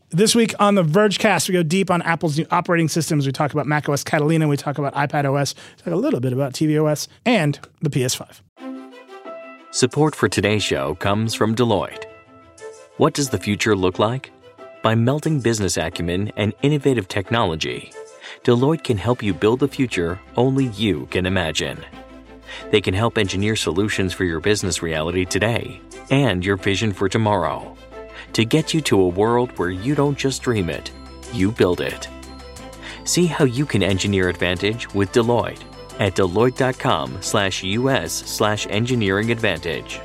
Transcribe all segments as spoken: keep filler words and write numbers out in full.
This week on the Vergecast, we go deep on Apple's new operating systems. We talk about macOS Catalina. We talk about iPadOS. We talk a little bit about tvOS and the P S five. Support for today's show comes from Deloitte. What does the future look like? By melding business acumen and innovative technology, Deloitte can help you build the future only you can imagine. They can help engineer solutions for your business reality today and your vision for tomorrow to get you to a world where you don't just dream it, you build it. See how you can engineer advantage with Deloitte at Deloitte.com slash US slash engineering advantage.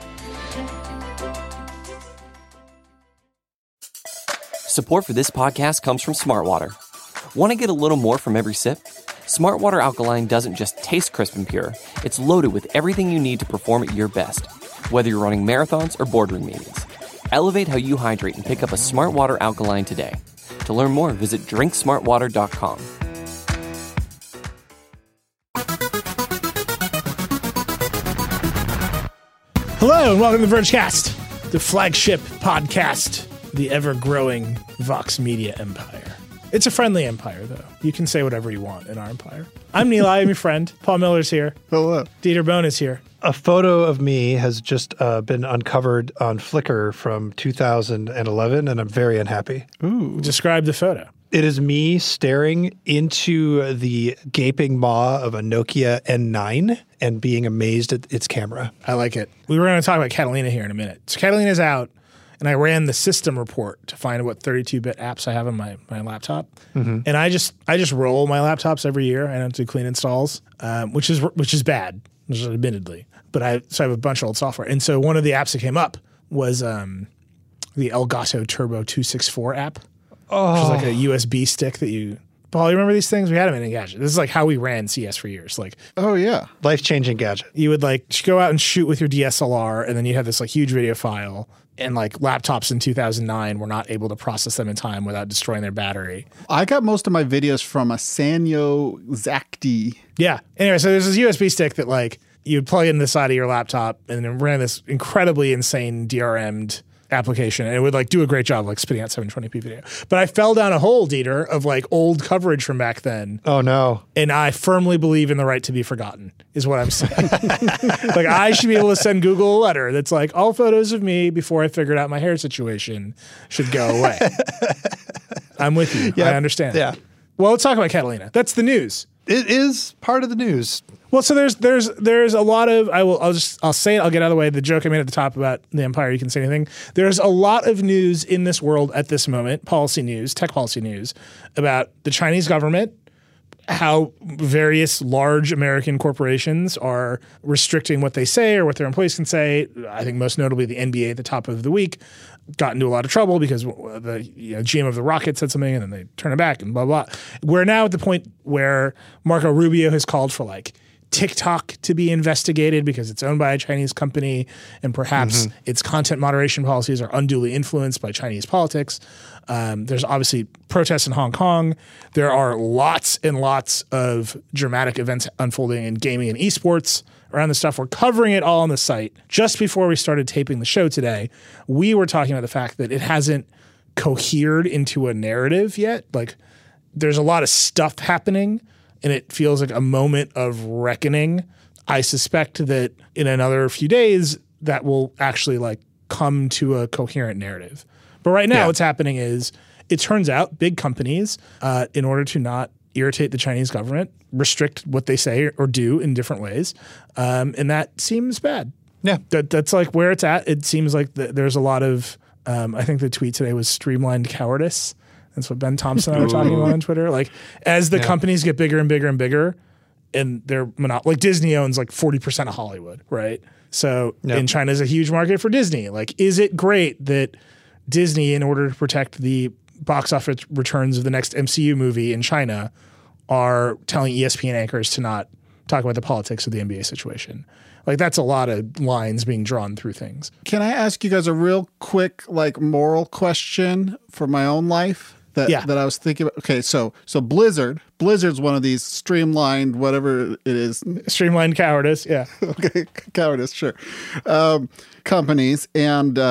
Support for this podcast comes from Smartwater. Want to get a little more from every sip? Smartwater Alkaline doesn't just taste crisp and pure. It's loaded with everything you need to perform at your best, whether you're running marathons or boardroom meetings. Elevate how you hydrate and pick up a Smartwater Alkaline today. To learn more, visit drink smartwater dot com. Hello and welcome to the Vergecast, the flagship podcast, the ever-growing Vox Media empire. It's a friendly empire, though. You can say whatever you want in our empire. I'm Neil, I'm your friend. Paul Miller's here. Hello. Dieter Bohn is here. A photo of me has just uh, been uncovered on Flickr from two thousand eleven, and I'm very unhappy. Ooh. Describe the photo. It is me staring into the gaping maw of a Nokia N nine and being amazed at its camera. I like it. We were going to talk about Catalina here in a minute. So Catalina's out, and I ran the system report to find what thirty-two bit apps I have on my, my laptop. Mm-hmm. And I just I just roll my laptops every year. I don't do clean installs, um, which is which is bad, admittedly. But I so I have a bunch of old software. And so one of the apps that came up was um, the Elgato Turbo two sixty-four app. Oh. Which is like a U S B stick that you... Paul, you remember these things? We had them in Engadget. This is like how we ran C S for years. Like, oh, yeah. Life-changing gadget. You would like go out and shoot with your D S L R, and then you have this like huge video file. And like laptops in two thousand nine were not able to process them in time without destroying their battery. I got most of my videos from a Sanyo Zacti. Yeah. Anyway, so there's this U S B stick that like you would plug in the side of your laptop and then ran this incredibly insane D R M'd application, and it would like do a great job like spitting out seven twenty p video. But I fell down a hole, Dieter, of like old coverage from back then. Oh no. And I firmly believe in the right to be forgotten is what I'm saying. Like I should be able to send Google a letter that's like all photos of me before I figured out my hair situation should go away. I'm with you. Yep. I understand. Yeah. Well, let's talk about Catalina. That's the news. It is part of the news. Well, so there's there's there's a lot of I will I'll just I'll say it I'll get out of the way. The joke I made at the top about the empire, you can say anything. There's a lot of news in this world at this moment, policy news, tech policy news, about the Chinese government, how various large American corporations are restricting what they say or what their employees can say. I think most notably the N B A at the top of the week got into a lot of trouble because the you know, G M of the Rockets said something and then they turn it back and blah, blah. We're now at the point where Marco Rubio has called for like TikTok to be investigated because it's owned by a Chinese company and perhaps mm-hmm. its content moderation policies are unduly influenced by Chinese politics. Um, there's obviously protests in Hong Kong. There are lots and lots of dramatic events unfolding in gaming and esports around this stuff. We're covering it all on the site. Just before we started taping the show today, we were talking about the fact that it hasn't cohered into a narrative yet. Like there's a lot of stuff happening and it feels like a moment of reckoning. I suspect that in another few days that will actually like come to a coherent narrative. But right now yeah. what's happening is it turns out big companies, uh, in order to not irritate the Chinese government, restrict what they say or do in different ways. Um, and that seems bad. Yeah. That, that's like where it's at. It seems like th- there's a lot of, um, I think the tweet today was streamlined cowardice. That's what Ben Thompson and I were talking about on Twitter. Like as the yeah. companies get bigger and bigger and bigger and they're monop- like Disney owns like forty percent of Hollywood, right? So yep. and China's a huge market for Disney. Like, is it great that Disney, in order to protect the box office returns of the next M C U movie in China, are telling E S P N anchors to not talk about the politics of the N B A situation? Like, that's a lot of lines being drawn through things. Can I ask you guys a real quick, like, moral question for my own life that, yeah. that I was thinking about? Okay, so so Blizzard. Blizzard's one of these streamlined, whatever it is. Streamlined cowardice, yeah. Okay, cowardice, sure. Um, companies, and uh,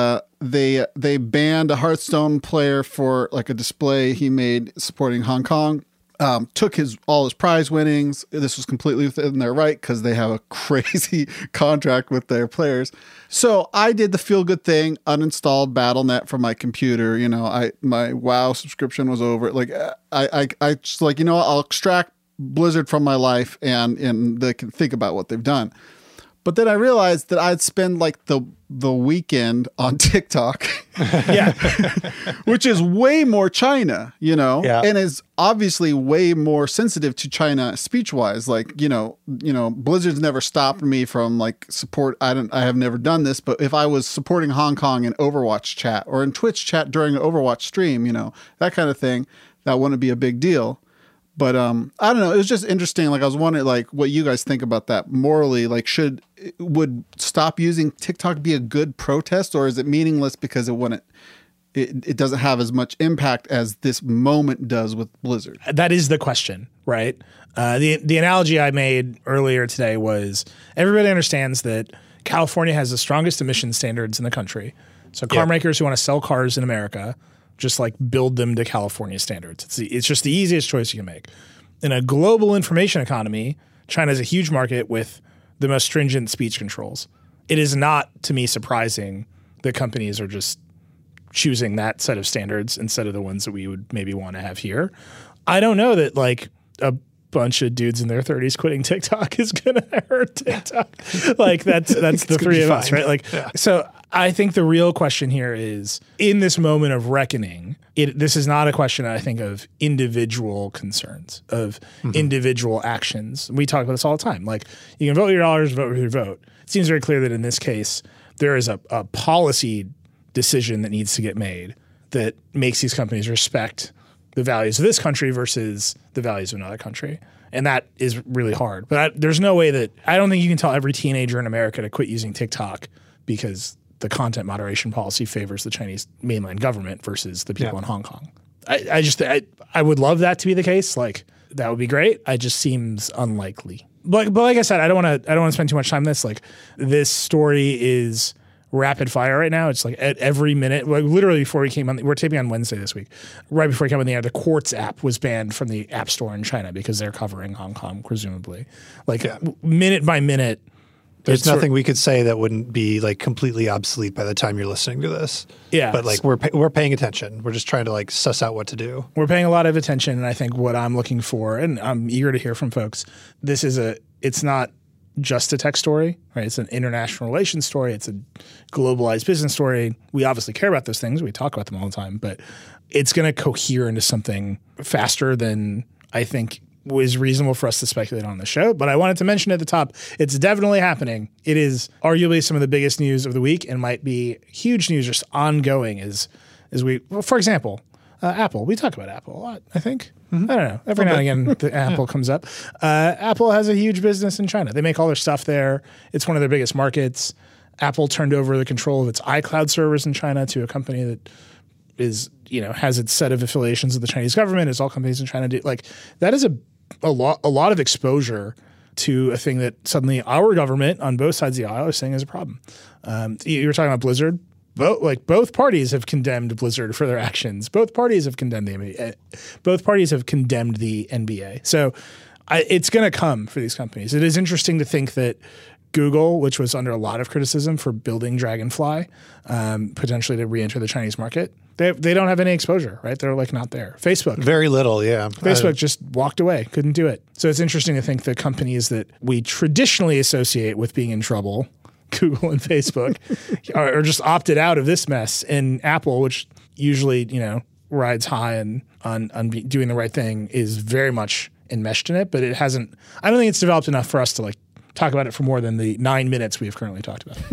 they they banned a Hearthstone player for like a display he made supporting Hong Kong. Um, took his all his prize winnings. This was completely within their right because they have a crazy contract with their players. So I did the feel good thing, uninstalled Battle dot net from my computer. You know, I my WoW subscription was over. Like I I I just like you know I'll extract Blizzard from my life and and they can think about what they've done. But then I realized that I'd spend like the the weekend on TikTok, yeah, which is way more China, you know, yeah. and is obviously way more sensitive to China speech wise. Like, you know, you know, Blizzard's never stopped me from like support. I don't, I have never done this, but if I was supporting Hong Kong in Overwatch chat or in Twitch chat during an Overwatch stream, you know, that kind of thing, that wouldn't be a big deal. But um, I don't know. It was just interesting. Like I was wondering, like what you guys think about that morally. Like, should would stop using TikTok be a good protest, or is it meaningless because it wouldn't? It, it doesn't have as much impact as this moment does with Blizzard. That is the question, right? Uh, the the analogy I made earlier today was everybody understands that California has the strongest emission standards in the country. So car yep. makers who want to sell cars in America just like build them to California standards. It's the, it's just the easiest choice you can make. In a global information economy, China is a huge market with the most stringent speech controls. It is not, to me, surprising that companies are just choosing that set of standards instead of the ones that we would maybe want to have here. I don't know that like a bunch of dudes in their thirties quitting TikTok is going to hurt TikTok. Like that's that's the three of us, right? Like yeah. So I think the real question here is in this moment of reckoning, it, this is not a question, I think, of individual concerns, of mm-hmm. individual actions. We talk about this all the time. Like you can vote your dollars, vote with your vote. It seems very clear that in this case, there is a, a policy decision that needs to get made that makes these companies respect the values of this country versus the values of another country. And that is really hard. But I, there's no way that – I don't think you can tell every teenager in America to quit using TikTok because the content moderation policy favors the Chinese mainland government versus the people yeah. in Hong Kong. I, I just I, I would love that to be the case. Like that would be great. It just seems unlikely. But, but like I said, I don't want to I don't want to spend too much time on this. Like this story is – rapid fire right now. It's like at every minute, like literally before we came on, we're taping on Wednesday this week. Right before we came on the air, the Quartz app was banned from the App Store in China because they're covering Hong Kong, presumably. Like yeah. minute by minute. There's nothing we could say that wouldn't be like completely obsolete by the time you're listening to this. Yeah. But like we're we're paying attention. We're just trying to like suss out what to do. We're paying a lot of attention, and I think what I'm looking for, and I'm eager to hear from folks, this is a, it's not just a tech story, right? It's an international relations story. It's a globalized business story. We obviously care about those things. We talk about them all the time, but it's going to cohere into something faster than I think was reasonable for us to speculate on the show. But I wanted to mention at the top, it's definitely happening. It is arguably some of the biggest news of the week and might be huge news just ongoing as, as we, well, for example, uh, Apple. We talk about Apple a lot, I think. Mm-hmm. I don't know. Every now and again, the Apple comes up. Uh, Apple has a huge business in China. They make all their stuff there. It's one of their biggest markets. Apple turned over the control of its iCloud servers in China to a company that is, you know, has its set of affiliations with the Chinese government, as all companies in China do. Like that is a a lot a lot of exposure to a thing that suddenly our government on both sides of the aisle are saying is a problem. Um, you were talking about Blizzard. Both, like both parties have condemned Blizzard for their actions. Both parties have condemned the N B A. Both parties have condemned the N B A. So I, it's going to come for these companies. It is interesting to think that Google, which was under a lot of criticism for building Dragonfly, um, potentially to re-enter the Chinese market, they they don't have any exposure, right? They're like not there. Facebook, very little, yeah. Facebook uh, just walked away, couldn't do it. So it's interesting to think that companies that we traditionally associate with being in trouble, Google and Facebook, are, are just opted out of this mess. And Apple, which usually, you know, rides high and on, on be, doing the right thing, is very much enmeshed in it. But it hasn't, I don't think it's developed enough for us to like talk about it for more than the nine minutes we have currently talked about.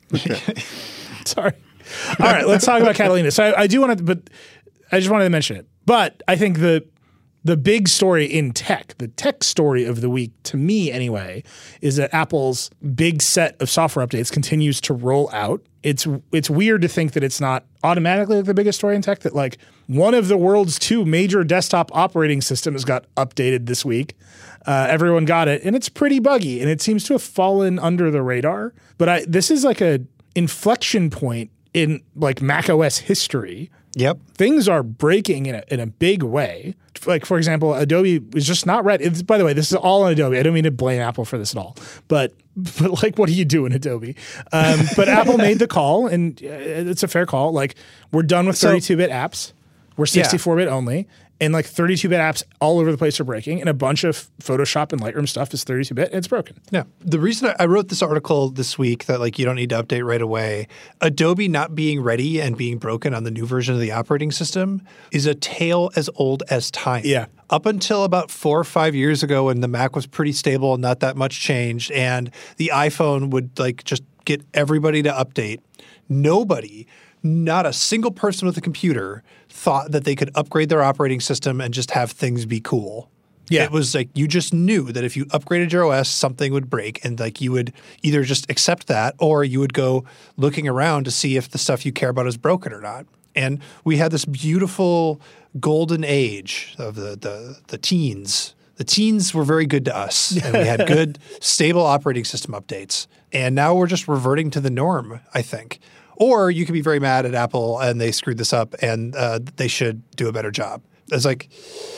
Sorry. All right, let's talk about Catalina. So I, I do want to, but I just wanted to mention it. But I think the the big story in tech, the tech story of the week, to me anyway, is that Apple's big set of software updates continues to roll out. It's it's weird to think that it's not automatically like the biggest story in tech, that like one of the world's two major desktop operating systems got updated this week. Uh, everyone got it, and it's pretty buggy, and it seems to have fallen under the radar. But I, this is like a inflection point in like macOS history, Yep. things are breaking in a, in a big way. Like, for example, Adobe was just not ready. It's, by the way, this is all on Adobe. I don't mean to blame Apple for this at all. But, but like, what do you do in Adobe? Um, but Apple made the call, and it's a fair call. Like, we're done with thirty-two bit apps. We're sixty-four bit only. And like thirty-two bit apps all over the place are breaking, and a bunch of Photoshop and Lightroom stuff is thirty-two bit, and it's broken. Yeah. The reason I wrote this article this week that like you don't need to update right away, Adobe not being ready and being broken on the new version of the operating system is a tale as old as time. Yeah. Up until about four or five years ago when the Mac was pretty stable and not that much changed, and the iPhone would like just get everybody to update, nobody, not a single person with a computer thought that they could upgrade their operating system and just have things be cool. Yeah. It was like you just knew that if you upgraded your O S, something would break, and like you would either just accept that or you would go looking around to see if the stuff you care about is broken or not. And we had this beautiful golden age of the the, the teens. The teens were very good to us, and we had good, stable operating system updates. And now we're just reverting to the norm, I think. Or you could be very mad at Apple and they screwed this up and uh, they should do a better job. It's like,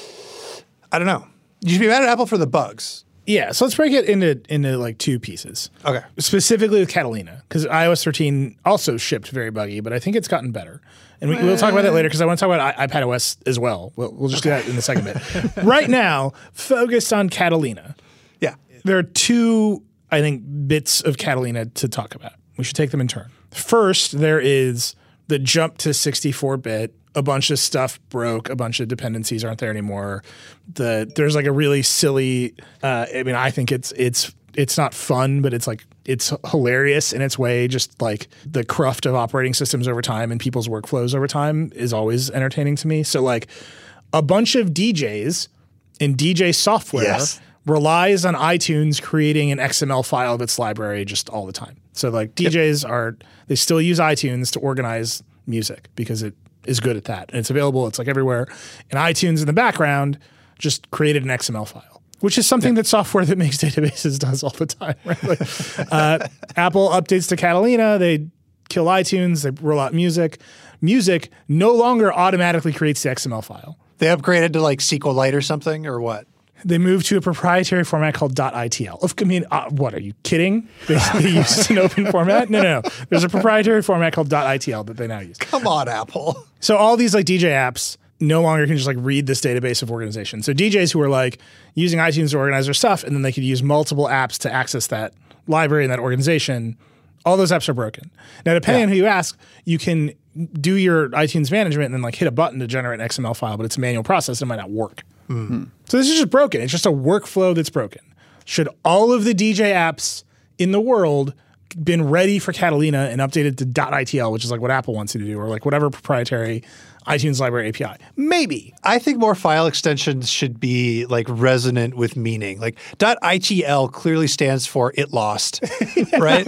I don't know. You should be mad at Apple for the bugs. Yeah, so let's break it into into like two pieces. Okay. Specifically with Catalina, because i O S thirteen also shipped very buggy, but I think it's gotten better. And we, we'll talk about that later because I want to talk about I, iPadOS as well. We'll, we'll just okay. do that in a second bit. Right now, focused on Catalina. Yeah. There are two, I think, bits of Catalina to talk about. We should take them in turn. First, there is the jump to sixty-four bit. A bunch of stuff broke. A bunch of dependencies aren't there anymore. The there's like a really silly. Uh, I mean, I think it's it's it's not fun, but it's like it's hilarious in its way. Just like the cruft of operating systems over time and people's workflows over time is always entertaining to me. So like a bunch of D Js in D J software. Yes. Relies on iTunes creating an X M L file of its library just all the time. So like D Js yep. are, they still use iTunes to organize music because it is good at that. And it's available, it's like everywhere. And iTunes in the background just created an X M L file, which is something yeah. that software that makes databases does all the time. Right? Like, uh, Apple updates to Catalina, they kill iTunes, they roll out music. Music no longer automatically creates the X M L file. They upgraded to like SQLite or something or what? They moved to a proprietary format called .itl. I mean, uh, what, are you kidding? They, they used an open format? No, no, no. There's a proprietary format called .itl that they now use. Come on, Apple. So all these like D J apps no longer can just like read this database of organization. So D Js who are like using iTunes to organize their stuff, and then they could use multiple apps to access that library and that organization, all those apps are broken. Now, depending yeah. on who you ask, you can do your iTunes management and then like hit a button to generate an X M L file, but it's a manual process and it might not work. Mm-hmm. So this is just broken. It's just a workflow that's broken. Should all of the D J apps in the world been ready for Catalina and updated to .itl, which is like what Apple wants you to do, or like whatever proprietary iTunes library A P I? Maybe. I think more file extensions should be like resonant with meaning. Like .itl clearly stands for it lost, right?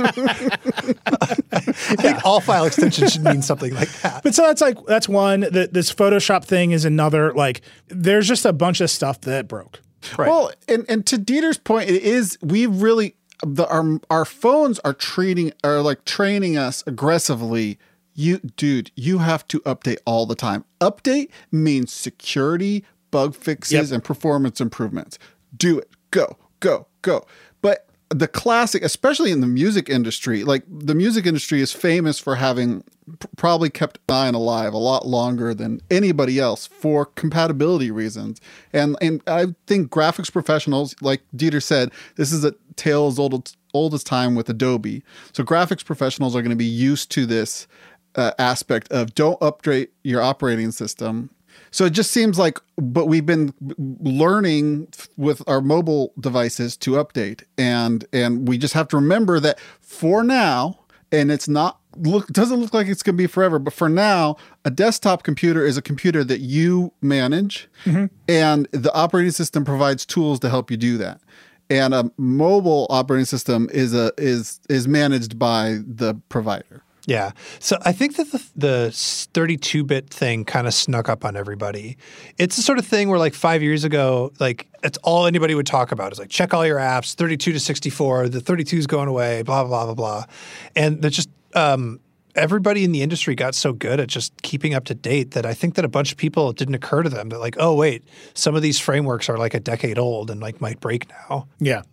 I think yeah. all file extensions should mean something like that. But so that's like, that's one. The, this Photoshop thing is another. Like there's just a bunch of stuff that broke. Right. Well, and, and to Dieter's point, it is, we really, the our our phones are treating, are like training us aggressively. You, dude, you have to update all the time. Update means security, bug fixes, yep. and performance improvements. Do it. Go, go, go. But the classic, especially in the music industry, like the music industry is famous for having p- probably kept Nine alive a lot longer than anybody else for compatibility reasons. And and I think graphics professionals, like Dieter said, this is a tale as old as, old as time with Adobe. So graphics professionals are going to be used to this uh, aspect of don't upgrade your operating system. So it just seems like, but we've been learning with our mobile devices to update, and and we just have to remember that for now, and it's not look doesn't look like it's going to be forever, but for now, a desktop computer is a computer that you manage, mm-hmm. and the operating system provides tools to help you do that. And a mobile operating system is a is is managed by the provider. Yeah. So I think that the, the thirty-two bit thing kind of snuck up on everybody. It's the sort of thing where like five years ago, like it's all anybody would talk about is like check all your apps, thirty-two to sixty-four, the thirty-two is going away, blah, blah, blah, blah. And that's just um, everybody in the industry got so good at just keeping up to date that I think that a bunch of people, it didn't occur to them that like, oh, wait, some of these frameworks are like a decade old and like might break now. Yeah.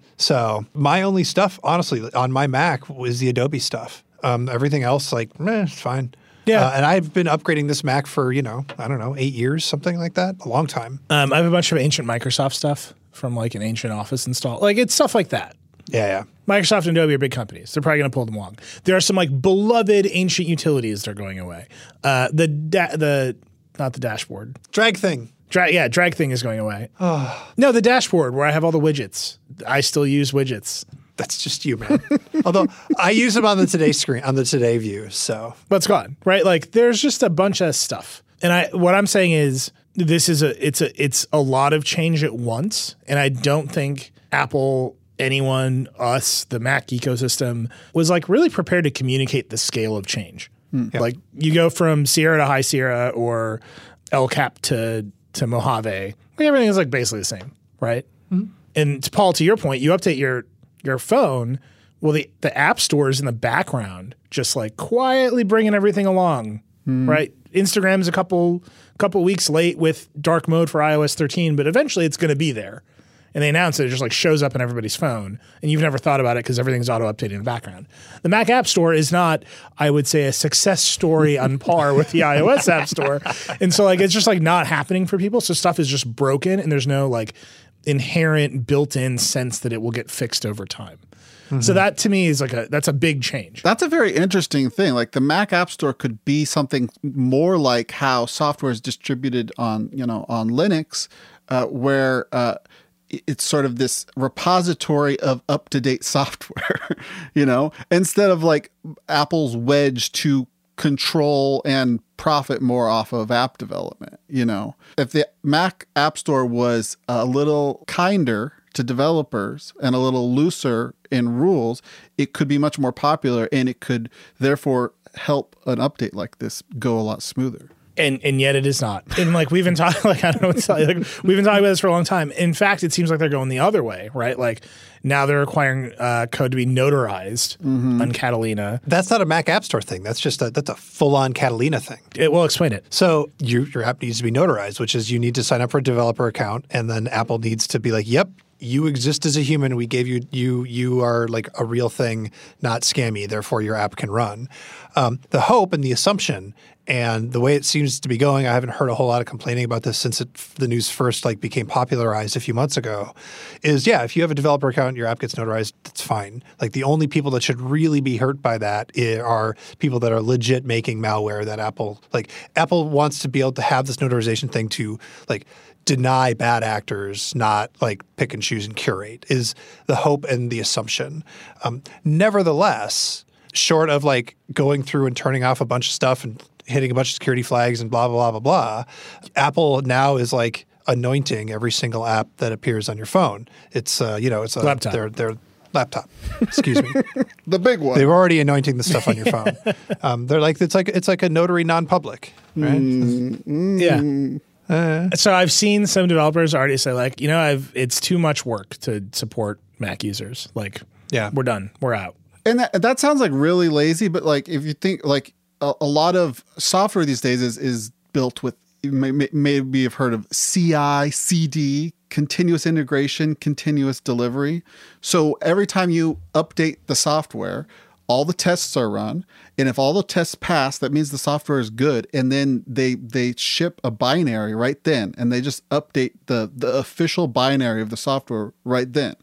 So my only stuff, honestly, on my Mac was the Adobe stuff. Um, everything else, like, meh, it's fine. Yeah. Uh, and I've been upgrading this Mac for, you know, I don't know, eight years, something like that, a long time. Um, I have a bunch of ancient Microsoft stuff from like an ancient Office install. Like it's stuff like that. Yeah, yeah. Microsoft and Adobe are big companies. They're probably going to pull them along. There are some like beloved ancient utilities that are going away. Uh, the da- the not the dashboard. Drag thing. Dra- yeah, drag thing is going away. No, the dashboard where I have all the widgets. I still use widgets. That's just you, man. Although I use them on the Today screen, on the Today view. So, But it's gone, right? Like there's just a bunch of stuff. And I what I'm saying is this is a it's a it's a lot of change at once. And I don't think Apple, anyone, us, the Mac ecosystem was like really prepared to communicate the scale of change. Yeah. Like you go from Sierra to High Sierra or El Cap to to Mojave. Everything is like basically the same, right? Mm-hmm. And to Paul, to your point, you update your your phone. Well, the the app store is in the background, just like quietly bringing everything along, mm. right? Instagram's a couple couple weeks late with dark mode for i O S thirteen, but eventually it's going to be there. And they announce it, it just like shows up in everybody's phone, and you've never thought about it because everything's auto-updated in the background. The Mac App Store is not, I would say, a success story on par with the iOS App Store. And so like it's just like not happening for people. So stuff is just broken, and there's no like inherent built-in sense that it will get fixed over time. Mm-hmm. So that to me is like a that's a big change. That's a very interesting thing. Like the Mac App Store could be something more like how software is distributed on, you know, on Linux, uh, where uh, it's sort of this repository of up-to-date software, you know, instead of like Apple's wedge to control and profit more off of app development. You know, if the Mac App Store was a little kinder to developers and a little looser in rules, it could be much more popular, and it could therefore help an update like this go a lot smoother. And and yet it is not. And like we've been talking, like I don't know what to tell you. Like we've been talking about this for a long time. In fact, it seems like they're going the other way, right? Like now they're requiring uh, code to be notarized mm-hmm. on Catalina. That's not a Mac App Store thing. That's just a that's a full on Catalina thing. It will explain it. So your your app needs to be notarized, which is you need to sign up for a developer account, and then Apple needs to be like, "Yep, you exist as a human. We gave you you you are like a real thing, not scammy. Therefore, your app can run." Um, the hope and the assumption. And the way it seems to be going, I haven't heard a whole lot of complaining about this since it, the news first like became popularized a few months ago, is yeah, if you have a developer account and your app gets notarized, that's fine. Like the only people that should really be hurt by that are people that are legit making malware that Apple, like Apple wants to be able to have this notarization thing to like deny bad actors, not like pick and choose and curate, is the hope and the assumption. Um, nevertheless, short of like going through and turning off a bunch of stuff and hitting a bunch of security flags and blah, blah, blah, blah, blah, Apple now is like anointing every single app that appears on your phone. It's, uh, you know, it's a laptop. Their, their laptop. Excuse me. The big one. They were already anointing the stuff on your phone. Um, they're like, it's like, it's like a notary non-public, right? Mm, Yeah. mm. Uh, so I've seen some developers already say like, you know, I've it's too much work to support Mac users. Like, yeah, we're done. We're out. And that, that sounds like really lazy, but like if you think like a, a lot of software these days is is built with, may, may, maybe you've heard of C I, C D, continuous integration, continuous delivery. So every time you update the software, all the tests are run, and if all the tests pass, that means the software is good. And then they they ship a binary right then, and they just update the the official binary of the software right then.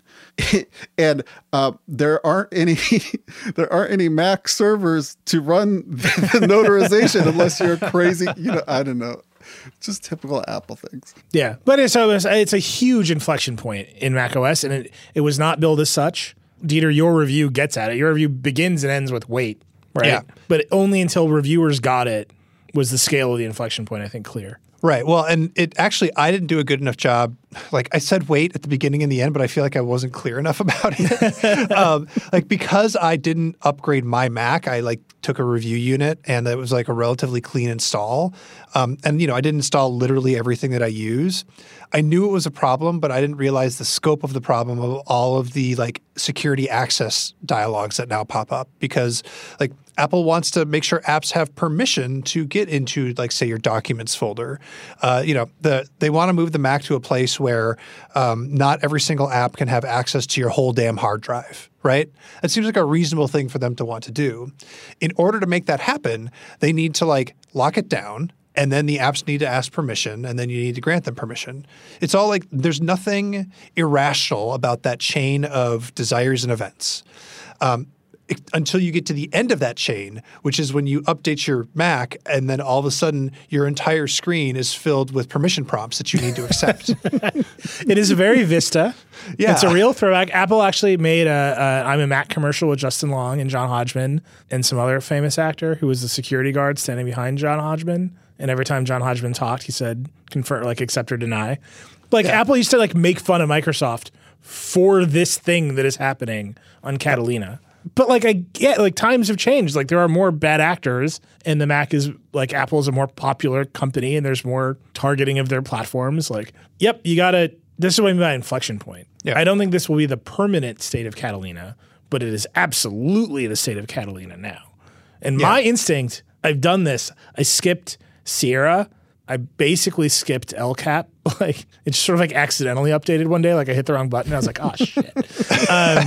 And uh, there aren't any there aren't any Mac servers to run the notarization unless you're crazy. You know, I don't know. Just typical Apple things. Yeah, but it's a, it's a huge inflection point in macOS, and it it was not billed as such. Dieter, your review gets at it. Your review begins and ends with wait, right? Yeah. But only until reviewers got it was the scale of the inflection point, I think, clear. Right. Well, and it actually, I didn't do a good enough job like I said wait at the beginning and the end, but I feel like I wasn't clear enough about it. um, like because I didn't upgrade my Mac, I like took a review unit and it was like a relatively clean install. Um, and, you know, I didn't install literally everything that I use. I knew it was a problem, but I didn't realize the scope of the problem of all of the like security access dialogues that now pop up because like Apple wants to make sure apps have permission to get into like say your documents folder. Uh, you know, the they want to move the Mac to a place where um, not every single app can have access to your whole damn hard drive. Right? It seems like a reasonable thing for them to want to do. In order to make that happen, they need to like lock it down. And then the apps need to ask permission, and then you need to grant them permission. It's all like there's nothing irrational about that chain of desires and events um, it, until you get to the end of that chain, which is when you update your Mac, and then all of a sudden your entire screen is filled with permission prompts that you need to accept. It is very Vista. Yeah. It's a real throwback. Apple actually made a, a I'm a Mac commercial with Justin Long and John Hodgman and some other famous actor who was the security guard standing behind John Hodgman. And every time John Hodgman talked, he said, confirm, like accept or deny. Like yeah. Apple used to like make fun of Microsoft for this thing that is happening on Catalina. But like I get like times have changed. Like there are more bad actors and the Mac is like Apple is a more popular company and there's more targeting of their platforms. Like, yep, you gotta this is what I mean by inflection point. Yeah. I don't think this will be the permanent state of Catalina, but it is absolutely the state of Catalina now. And yeah. my instinct, I've done this. I skipped Sierra. I basically skipped El Cap. Like it just sort of like accidentally updated one day. Like I hit the wrong button. I was like, oh shit. um,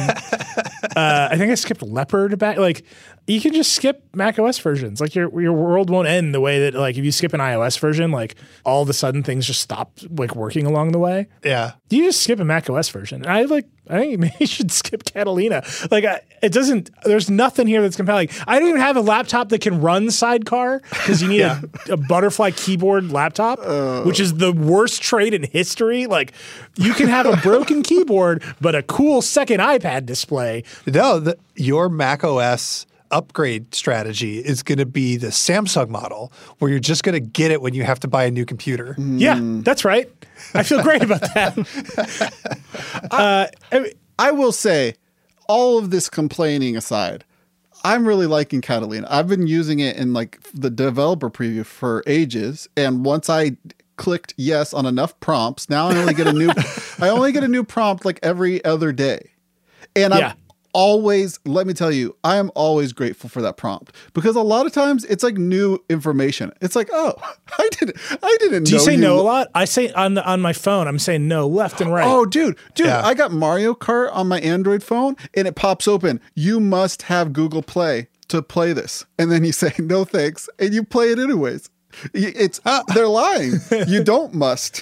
uh, I think I skipped Leopard back. Like you can just skip Mac O S versions. Like your your world won't end the way that like if you skip an iOS version, like all of a sudden things just stop like working along the way. Yeah. You just skip a Mac O S version. And I like I think maybe you should skip Catalina. Like I, it doesn't. There's nothing here that's compelling. I don't even have a laptop that can run Sidecar because you need yeah. a, a butterfly keyboard laptop, uh. which is the worst trait in history. Like you can have a broken keyboard but a cool second iPad display. No, the, your Mac O S upgrade strategy is going to be the Samsung model where you're just going to get it when you have to buy a new computer. Mm. Yeah, that's right. I feel great about that. uh, I, I will say, all of this complaining aside, I'm really liking Catalina. I've been using it in like the developer preview for ages, and once I clicked yes on enough prompts, now I only get a new. I only get a new prompt like every other day, and yeah. I'm always. Let me tell you, I am always grateful for that prompt because a lot of times it's like new information. It's like, oh, I didn't, I didn't. Do know you say you no a lot? I say on the, on my phone, I'm saying no left and right. Oh, dude, dude, Yeah. I got Mario Kart on my Android phone, and it pops open. You must have Google Play to play this, and then you say no thanks, and you play it anyways. It's they're lying. You don't must.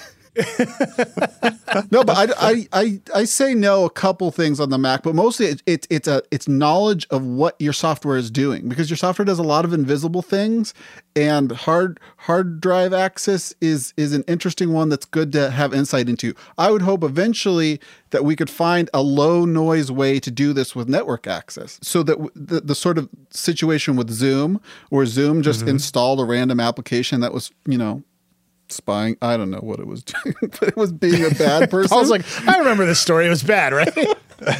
No, but I, I, I, I say no a couple things on the Mac, but mostly it, it, it's a it's knowledge of what your software is doing because your software does a lot of invisible things, and hard hard drive access is is an interesting one that's good to have insight into. I would hope eventually that we could find a low noise way to do this with network access, so that w- the the sort of situation with Zoom, where Zoom just mm-hmm. installed a random application that was, you know, spying. I don't know what it was doing, but it was being a bad person. I was like, I remember this story. It was bad, right? it,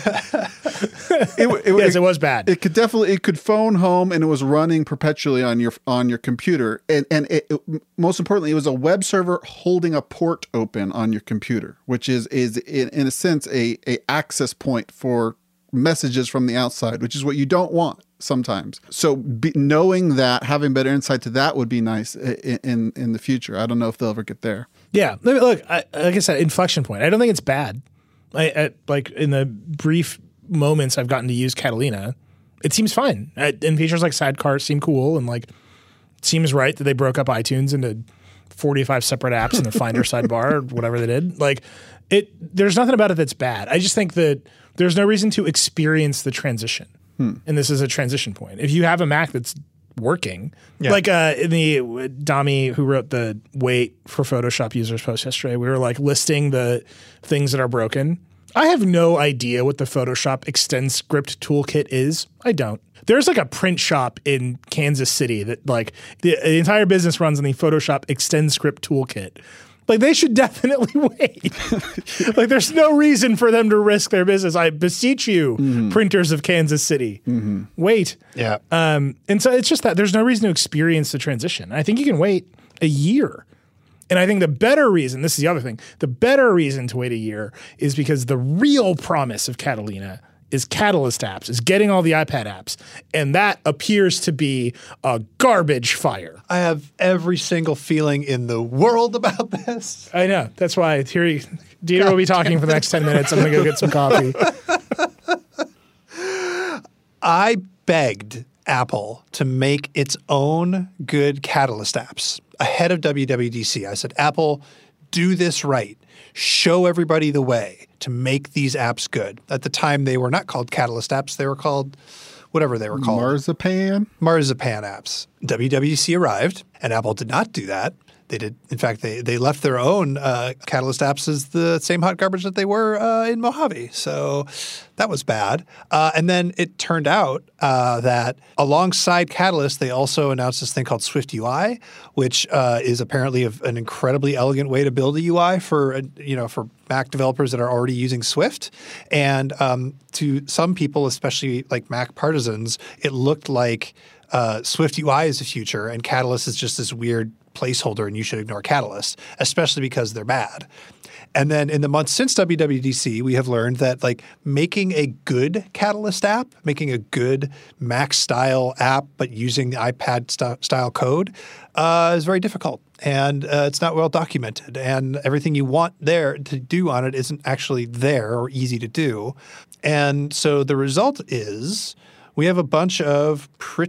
it, yes, it, it was bad. It could definitely, it could phone home and it was running perpetually on your on your computer. And and it, it, most importantly, it was a web server holding a port open on your computer, which is is in, in a sense a a access point for messages from the outside, which is what you don't want sometimes. So be, knowing that, having better insight to that would be nice in, in in the future. I don't know if they'll ever get there. Yeah, let me, look, I, like I said, inflection point. I don't think it's bad. I, I, like in the brief moments I've gotten to use Catalina, it seems fine. I, and features like Sidecar seem cool, and like it seems right that they broke up iTunes into forty-five separate apps in the Finder sidebar or whatever they did. Like it, there's nothing about it that's bad. I just think that there's no reason to experience the transition. Hmm. And this is a transition point. If you have a Mac that's working, yeah. like uh, in the Dami who wrote the wait for Photoshop users post yesterday, we were like listing the things that are broken. I have no idea what the Photoshop Extend Script toolkit is. I don't. There's like a print shop in Kansas City that like the, the entire business runs on the Photoshop Extend Script toolkit. Like, they should definitely wait. Like, there's no reason for them to risk their business. I beseech you, mm-hmm. printers of Kansas City, mm-hmm. wait. Yeah. Um, and so it's just that there's no reason to experience the transition. I think you can wait a year. And I think the better reason, this is the other thing, the better reason to wait a year is because the real promise of Catalina is Catalyst apps, is getting all the iPad apps. And that appears to be a garbage fire. I have every single feeling in the world about this. I know. That's why here, Dieter will be talking for the next ten minutes. I'm going to go get some coffee. I begged Apple to make its own good Catalyst apps ahead of W W D C. I said, Apple, do this right. Show everybody the way to make these apps good. At the time, they were not called Catalyst apps. They were called whatever they were called. Marzipan? Marzipan apps. W W D C arrived, and Apple did not do that. They did. In fact, they they left their own uh, Catalyst apps as the same hot garbage that they were uh, in Mojave. So that was bad. Uh, and then it turned out uh, that alongside Catalyst, they also announced this thing called Swift U I, which uh, is apparently a, an incredibly elegant way to build a U I for uh, you know for Mac developers that are already using Swift. And um, to some people, especially like Mac partisans, it looked like uh, Swift U I is the future, and Catalyst is just this weird placeholder, and you should ignore Catalyst, especially because they're bad. And then in the months since W W D C, we have learned that like making a good Catalyst app, making a good Mac-style app, but using the iPad st- style code uh, is very difficult. And uh, it's not well documented. And everything you want there to do on it isn't actually there or easy to do. And so the result is we have a bunch of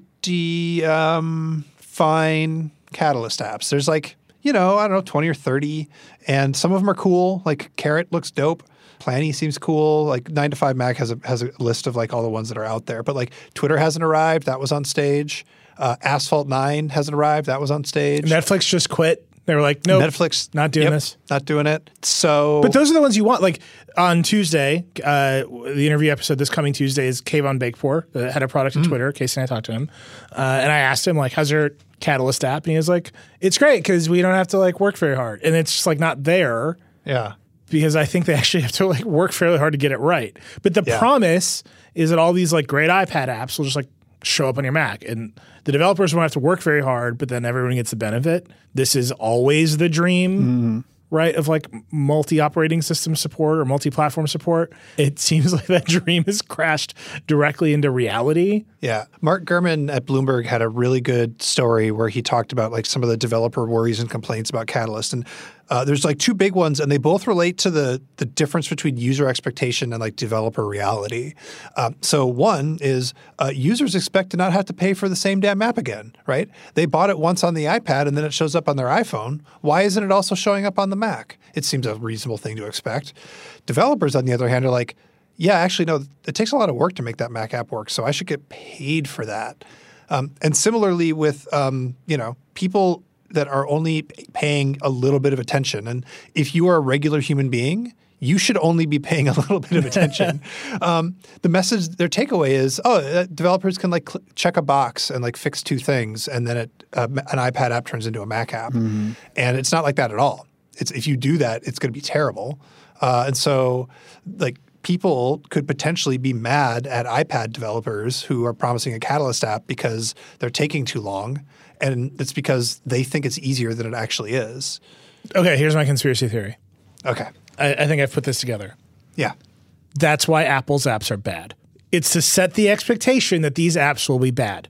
pretty um, fine Catalyst apps. There's like, you know, I don't know, twenty or thirty, and some of them are cool. Like Carrot looks dope. Planny seems cool. Like nine to five Mac has a has a list of like all the ones that are out there. But like Twitter hasn't arrived. That was on stage. Uh, Asphalt nine hasn't arrived. That was on stage. Netflix just quit. They were like, nope, Netflix not doing yep, this. Not doing it. So, but those are the ones you want. Like on Tuesday, uh, the interview episode this coming Tuesday is Kayvon Beykpour, the head of product at mm. Twitter. Casey and I talked to him, uh, and I asked him like, how's your Catalyst app? And he was like, it's great because we don't have to like work very hard, and it's just like not there. Yeah. Because I think they actually have to like work fairly hard to get it right. But the yeah. promise is that all these like great iPad apps will just like show up on your Mac, and the developers won't have to work very hard, but then everyone gets the benefit. This is always the dream, mm-hmm. right? Of like multi-operating system support or multi-platform support. It seems like that dream has crashed directly into reality. Yeah. Mark Gurman at Bloomberg had a really good story where he talked about like some of the developer worries and complaints about Catalyst. And uh, there's like two big ones, and they both relate to the the difference between user expectation and like developer reality. Um, so one is uh, users expect to not have to pay for the same damn app again, right? They bought it once on the iPad and then it shows up on their iPhone. Why isn't it also showing up on the Mac? It seems a reasonable thing to expect. Developers, on the other hand, are like, yeah, actually, no, it takes a lot of work to make that Mac app work, so I should get paid for that. Um, and similarly with, um, you know, people that are only paying a little bit of attention. And if you are a regular human being, you should only be paying a little bit of attention. um, the message, their takeaway is, oh, uh, developers can like cl- check a box and like fix two things, and then it, uh, an iPad app turns into a Mac app. Mm-hmm. And it's not like that at all. It's if you do that, it's going to be terrible. Uh, and so like people could potentially be mad at iPad developers who are promising a Catalyst app because they're taking too long. And it's because they think it's easier than it actually is. Okay, here's my conspiracy theory. Okay. I, I think I've put this together. Yeah. That's why Apple's apps are bad. It's to set the expectation that these apps will be bad.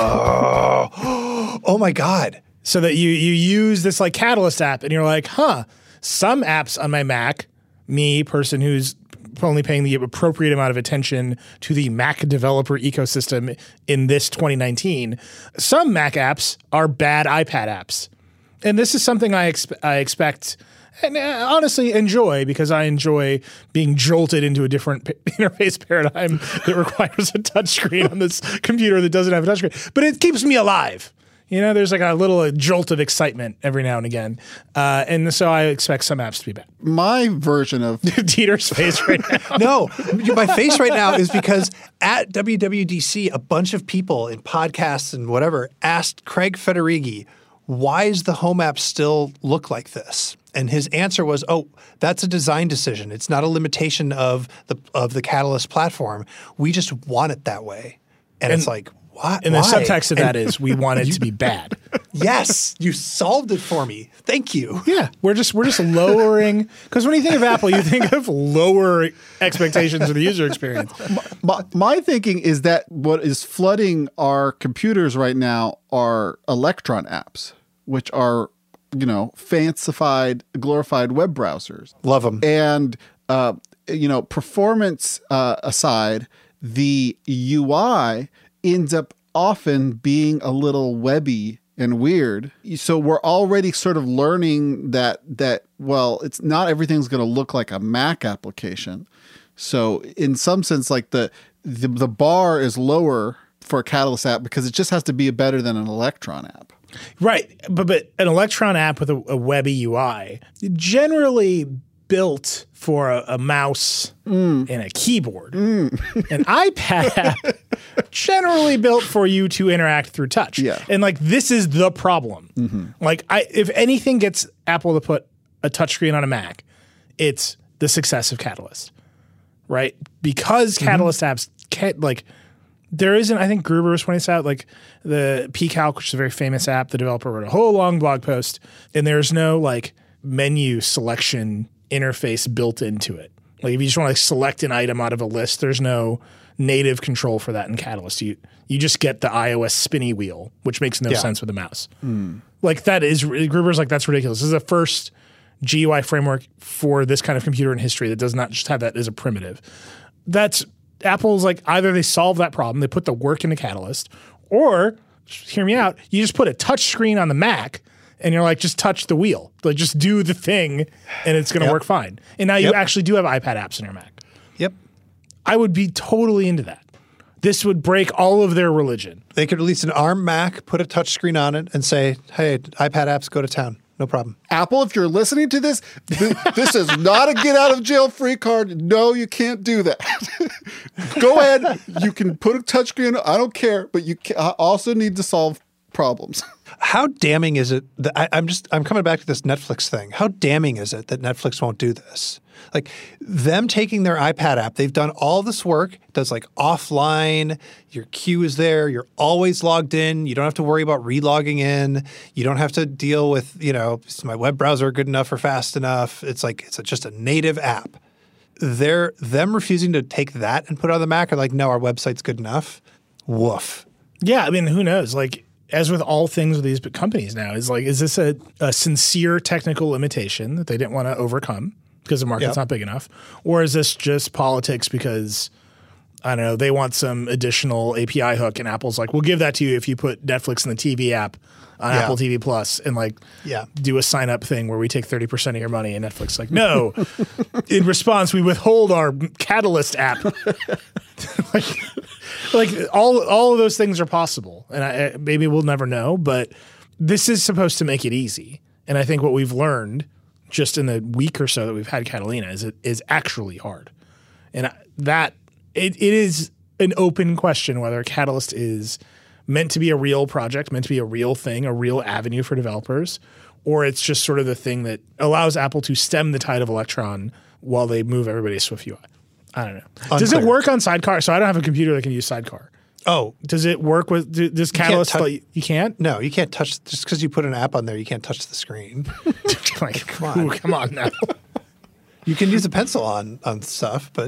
Oh, oh my God. So that you you use this like Catalyst app and you're like, huh, some apps on my Mac, me, person who's only paying the appropriate amount of attention to the Mac developer ecosystem in this twenty nineteen, some Mac apps are bad iPad apps. And this is something I, exp- I expect and uh, honestly enjoy, because I enjoy being jolted into a different p- interface paradigm that requires a touchscreen on this computer that doesn't have a touchscreen. But it keeps me alive. You know, there's like a little a jolt of excitement every now and again. Uh, and so I expect some apps to be bad. My version of Dieter's face right now. No, my face right now is because at W W D C, a bunch of people in podcasts and whatever asked Craig Federighi, why does the home app still look like this? And his answer was, oh, that's a design decision. It's not a limitation of the of the Catalyst platform. We just want it that way. And, and it's like, why? And why? the subtext of and, that is we want it to be bad. Yes, you solved it for me. Thank you. Yeah, we're just we're just lowering, because when you think of Apple, you think of lower expectations of the user experience. My, my thinking is that what is flooding our computers right now are Electron apps, which are, you know, fancified, glorified web browsers. Love them. And, uh, you know, performance uh, aside, the U I ends up often being a little webby and weird. So we're already sort of learning that, that well, it's not everything's going to look like a Mac application. So in some sense, like the, the, the bar is lower for a Catalyst app because it just has to be better than an Electron app. Right. But but an Electron app with a, a webby U I, generally built for a, a mouse mm. and a keyboard. Mm. An iPad app, generally built for you to interact through touch. Yeah. And like, this is the problem. Mm-hmm. Like, I, if anything gets Apple to put a touchscreen on a Mac, it's the success of Catalyst, right? Because Catalyst mm-hmm. apps can't, like, there isn't, I think Gruber was pointing this out, like the pCalc, which is a very famous app, the developer wrote a whole long blog post, and there's no like menu selection interface built into it. Like if you just want to like, select an item out of a list, there's no native control for that in Catalyst. You you just get the iOS spinny wheel, which makes no yeah. sense with a mouse. Mm. Like that is, Gruber's like, that's ridiculous. This is the first G U I framework for this kind of computer in history that does not just have that as a primitive. That's, Apple's like, either they solve that problem, they put the work into Catalyst, or, hear me out, you just put a touch screen on the Mac and you're like, just touch the wheel. Like, just do the thing and it's going to yep. work fine. And now you yep. actually do have iPad apps in your Mac. Yep. I would be totally into that. This would break all of their religion. They could release an ARM Mac, put a touch screen on it, and say, hey, iPad apps, go to town. No problem. Apple, if you're listening to this, th- this is not a get out of jail free card. No, you can't do that. Go ahead. You can put a touchscreen. I don't care, but you ca- also need to solve problems. How damning is it that I, I'm just I'm coming back to this Netflix thing. How damning is it that Netflix won't do this? Like them taking their iPad app, they've done all this work. It does like offline. Your queue is there. You're always logged in. You don't have to worry about relogging in. You don't have to deal with, you know, is my web browser good enough or fast enough? It's like it's a, just a native app. They're them refusing to take that and put it on the Mac are like, no, our website's good enough. Woof. Yeah, I mean, who knows? Like, as with all things with these companies now, is like, is this a, a sincere technical limitation that they didn't want to overcome because the market's yep. not big enough? Or is this just politics because, I don't know, they want some additional A P I hook and Apple's like, we'll give that to you if you put Netflix in the T V app on yeah. Apple T V Plus and like yeah. do a sign up thing where we take thirty percent of your money, and Netflix like, no. In response, we withhold our Catalyst app. like, like all all of those things are possible, and I, maybe we'll never know, but this is supposed to make it easy. And I think what we've learned just in the week or so that we've had Catalina is it is actually hard. And that it, it is an open question whether Catalyst is meant to be a real project, meant to be a real thing, a real avenue for developers, or it's just sort of the thing that allows Apple to stem the tide of Electron while they move everybody to Swift U I. I don't know. Unclear. Does it work on Sidecar? So I don't have a computer that can use Sidecar. Oh. Does it work with, does Catalyst, you can't? T- you can't? No, you can't touch, just because you put an app on there, you can't touch the screen. Like, come on. Ooh, come on now. You can use a pencil on, on stuff, but...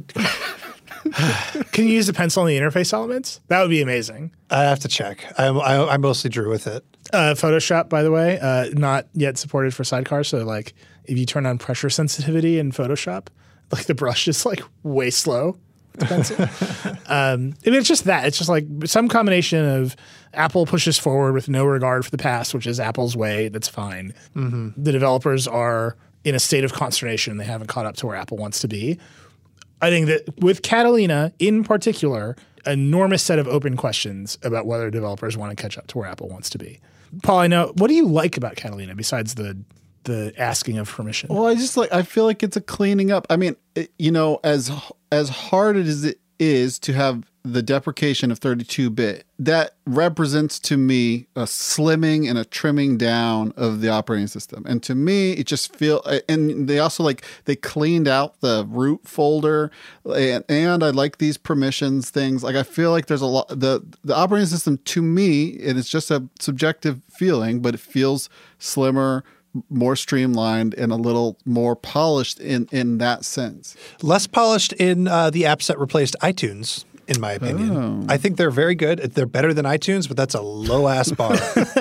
Can you use the pencil on the interface elements? That would be amazing. I have to check. I, I, I mostly drew with it. Uh, Photoshop, by the way, uh, not yet supported for Sidecar. So, like, if you turn on pressure sensitivity in Photoshop, like the brush is like way slow. Pencil. um, I mean, it's just that. It's just like some combination of Apple pushes forward with no regard for the past, which is Apple's way. That's fine. Mm-hmm. The developers are in a state of consternation. They haven't caught up to where Apple wants to be. I think that with Catalina in particular, enormous set of open questions about whether developers want to catch up to where Apple wants to be. Paul, I know, what do you like about Catalina besides the the asking of permission? Well, I just like, I feel like it's a cleaning up. I mean, it, you know, as as hard as it is to have the deprecation of thirty-two bit, that represents to me a slimming and a trimming down of the operating system. And to me, it just feel, and they also like, they cleaned out the root folder, and, and I like these permissions things. Like, I feel like there's a lot, the, the operating system to me, and it's just a subjective feeling, but it feels slimmer, more streamlined, and a little more polished in, in that sense. Less polished in uh, the apps that replaced iTunes, in my opinion. Oh. I think they're very good. They're better than iTunes, but that's a low-ass bar.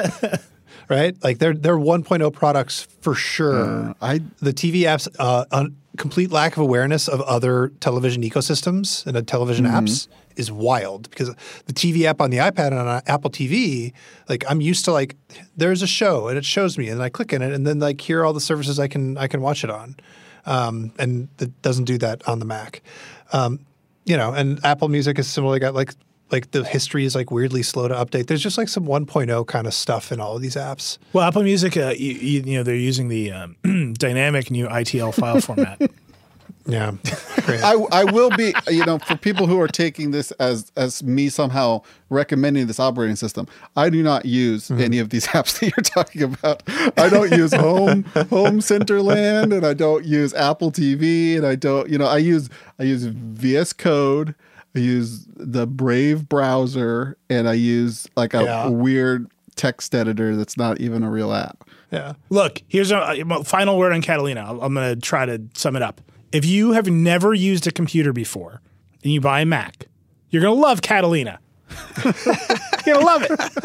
Right? Like, they're they're one point oh products for sure. Uh, I The T V apps, uh, un- complete lack of awareness of other television ecosystems and uh, television Mm-hmm. apps is wild, because the T V app on the iPad and on Apple T V, like, I'm used to, like, there's a show and it shows me and I click in it and then, like, here are all the services I can I can watch it on. Um, and it doesn't do that on the Mac. Um, you know, and Apple Music is similarly got, like, like the history is, like, weirdly slow to update. There's just, like, some one point oh kind of stuff in all of these apps. Well, Apple Music, uh, you, you, you know, they're using the um, dynamic new I T L file format. Yeah. Great. I, I will be, you know, for people who are taking this as as me somehow recommending this operating system, I do not use mm-hmm. any of these apps that you're talking about. I don't use Home Home Centerland, and I don't use Apple T V, and I don't, you know, I use I use V S Code, I use the Brave browser, and I use like a, Yeah. a weird text editor that's not even a real app. Yeah. Look, here's a, a final word on Catalina. I'm going to try to sum it up. If you have never used a computer before and you buy a Mac, you're going to love Catalina. You're going to love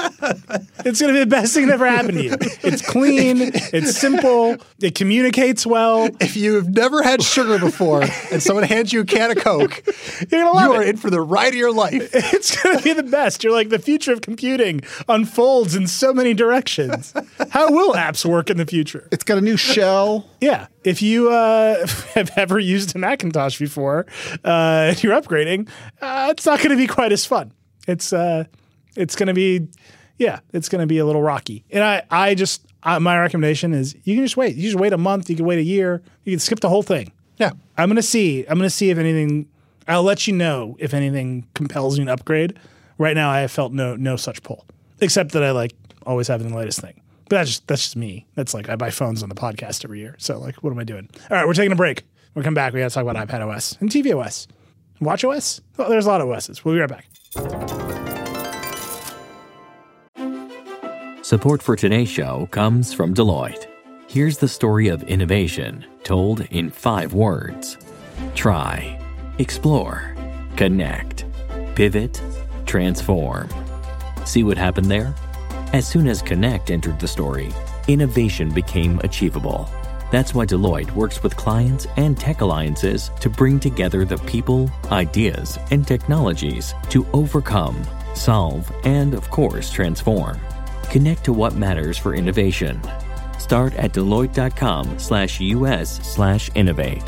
it. It's going to be the best thing that ever happened to you. It's clean. It's simple. It communicates well. If you've never had sugar before and someone hands you a can of Coke, You're going to love you it. are in for the ride of your life. It's going to be the best. You're like, the future of computing unfolds in so many directions. How will apps work in the future? It's got a new shell. Yeah. If you uh, have ever used a Macintosh before uh, and you're upgrading, uh, it's not going to be quite as fun. It's uh, it's going to be, yeah, it's going to be a little rocky. And I, I just, I, my recommendation is you can just wait. You just wait a month. You can wait a year. You can skip the whole thing. Yeah. I'm going to see. I'm going to see if anything, I'll let you know if anything compels me to upgrade. Right now, I have felt no no such pull, except that I like always having the latest thing. But that's just, that's just me. That's like, I buy phones on the podcast every year. So like, what am I doing? All right, we're taking a break. We'll come back. We got to talk about iPad O S and T V O S. Watch O S? Well, there's a lot of O Ss. We'll be right back. Support for today's show comes from Deloitte. Here's the story of innovation told in five words. Try, explore, connect, pivot, transform. See what happened there? As soon as Connect entered the story, innovation became achievable. That's why Deloitte works with clients and tech alliances to bring together the people, ideas, and technologies to overcome, solve, and of course, transform. Connect to what matters for innovation. Start at Deloitte.com slash US slash innovate.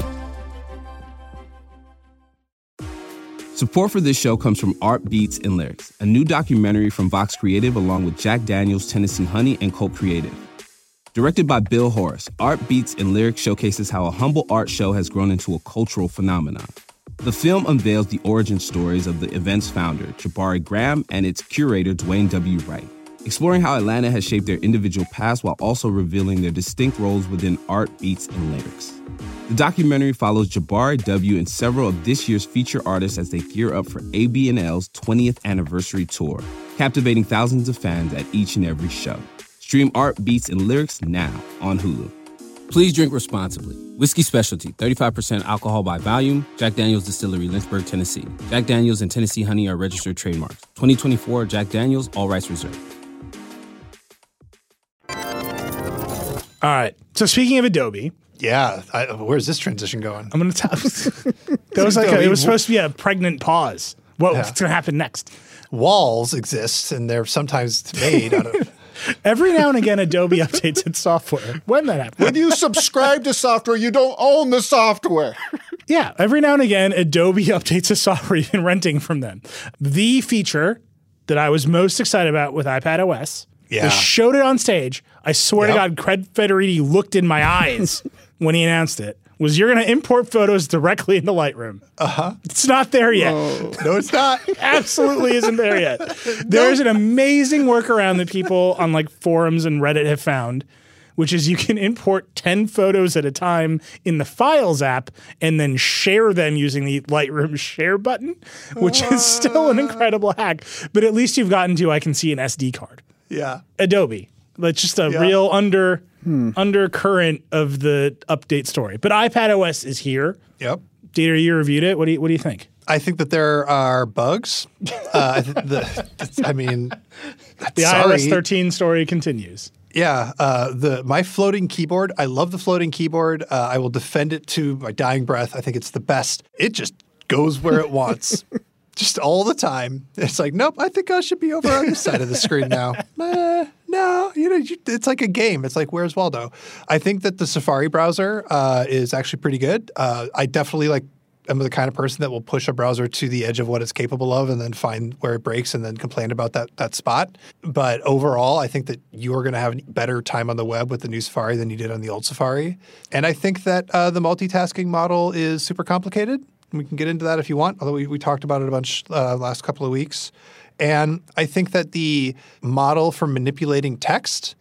Support for this show comes from Art Beats and Lyrics, a new documentary from Vox Creative along with Jack Daniels, Tennessee Honey, and Colt Creative. Directed by Bill Horace, Art Beats and Lyrics showcases how a humble art show has grown into a cultural phenomenon. The film unveils the origin stories of the event's founder, Jabari Graham, and its curator, Dwayne W. Wright, exploring how Atlanta has shaped their individual paths while also revealing their distinct roles within art, beats, and lyrics. The documentary follows Jabari W. and several of this year's feature artists as they gear up for A B N L's twentieth anniversary tour, captivating thousands of fans at each and every show. Stream Art, Beats, and Lyrics now on Hulu. Please drink responsibly. Whiskey Specialty, thirty-five percent alcohol by volume. Jack Daniels Distillery, Lynchburg, Tennessee. Jack Daniels and Tennessee Honey are registered trademarks. twenty twenty-four Jack Daniels, all rights reserved. All right. So speaking of Adobe, Yeah. I, where's this transition going? I'm going to tell that was like a, it was supposed to be a pregnant pause. What's Yeah. going to happen next? Walls exist, and they're sometimes made out of... Every now and again, Adobe updates its software. When that happens. When you subscribe to software, you don't own the software. Yeah, every now and again, Adobe updates the software you've been renting from them. The feature that I was most excited about with iPad O S, Yeah. they showed it on stage. I swear Yep. to God, Craig Federighi looked in my eyes when he announced it was you're going to import photos directly into Lightroom. Uh-huh. It's not there yet. Oh. No, it's not. Absolutely isn't there yet. There's an amazing workaround that people on like forums and Reddit have found, which is you can import ten photos at a time in the Files app and then share them using the Lightroom share button, which is still an incredible hack. But at least you've gotten to I can see an S D card. Yeah. Adobe. That's just a Yeah. real under hmm. undercurrent of the update story. But iPadOS is here. Yep. Dieter, you reviewed it. What do you, what do you think? I think that there are bugs. Uh, I, th- the, I mean, the sorry. iOS thirteen story continues. Yeah, uh, the my floating keyboard. I love the floating keyboard. Uh, I will defend it to my dying breath. I think it's the best. It just goes where it wants, just all the time. It's like, nope. I think I should be over on this side of the screen now. Eh, no, you know, you, it's like a game. It's like Where's Waldo? I think that the Safari browser uh, is actually pretty good. Uh, I definitely like. I'm the kind of person that will push a browser to the edge of what it's capable of and then find where it breaks and then complain about that that spot. But overall, I think that you're going to have a better time on the web with the new Safari than you did on the old Safari. And I think that uh, the multitasking model is super complicated. We can get into that if you want, although we, we talked about it a bunch uh, last couple of weeks. And I think that the model for manipulating text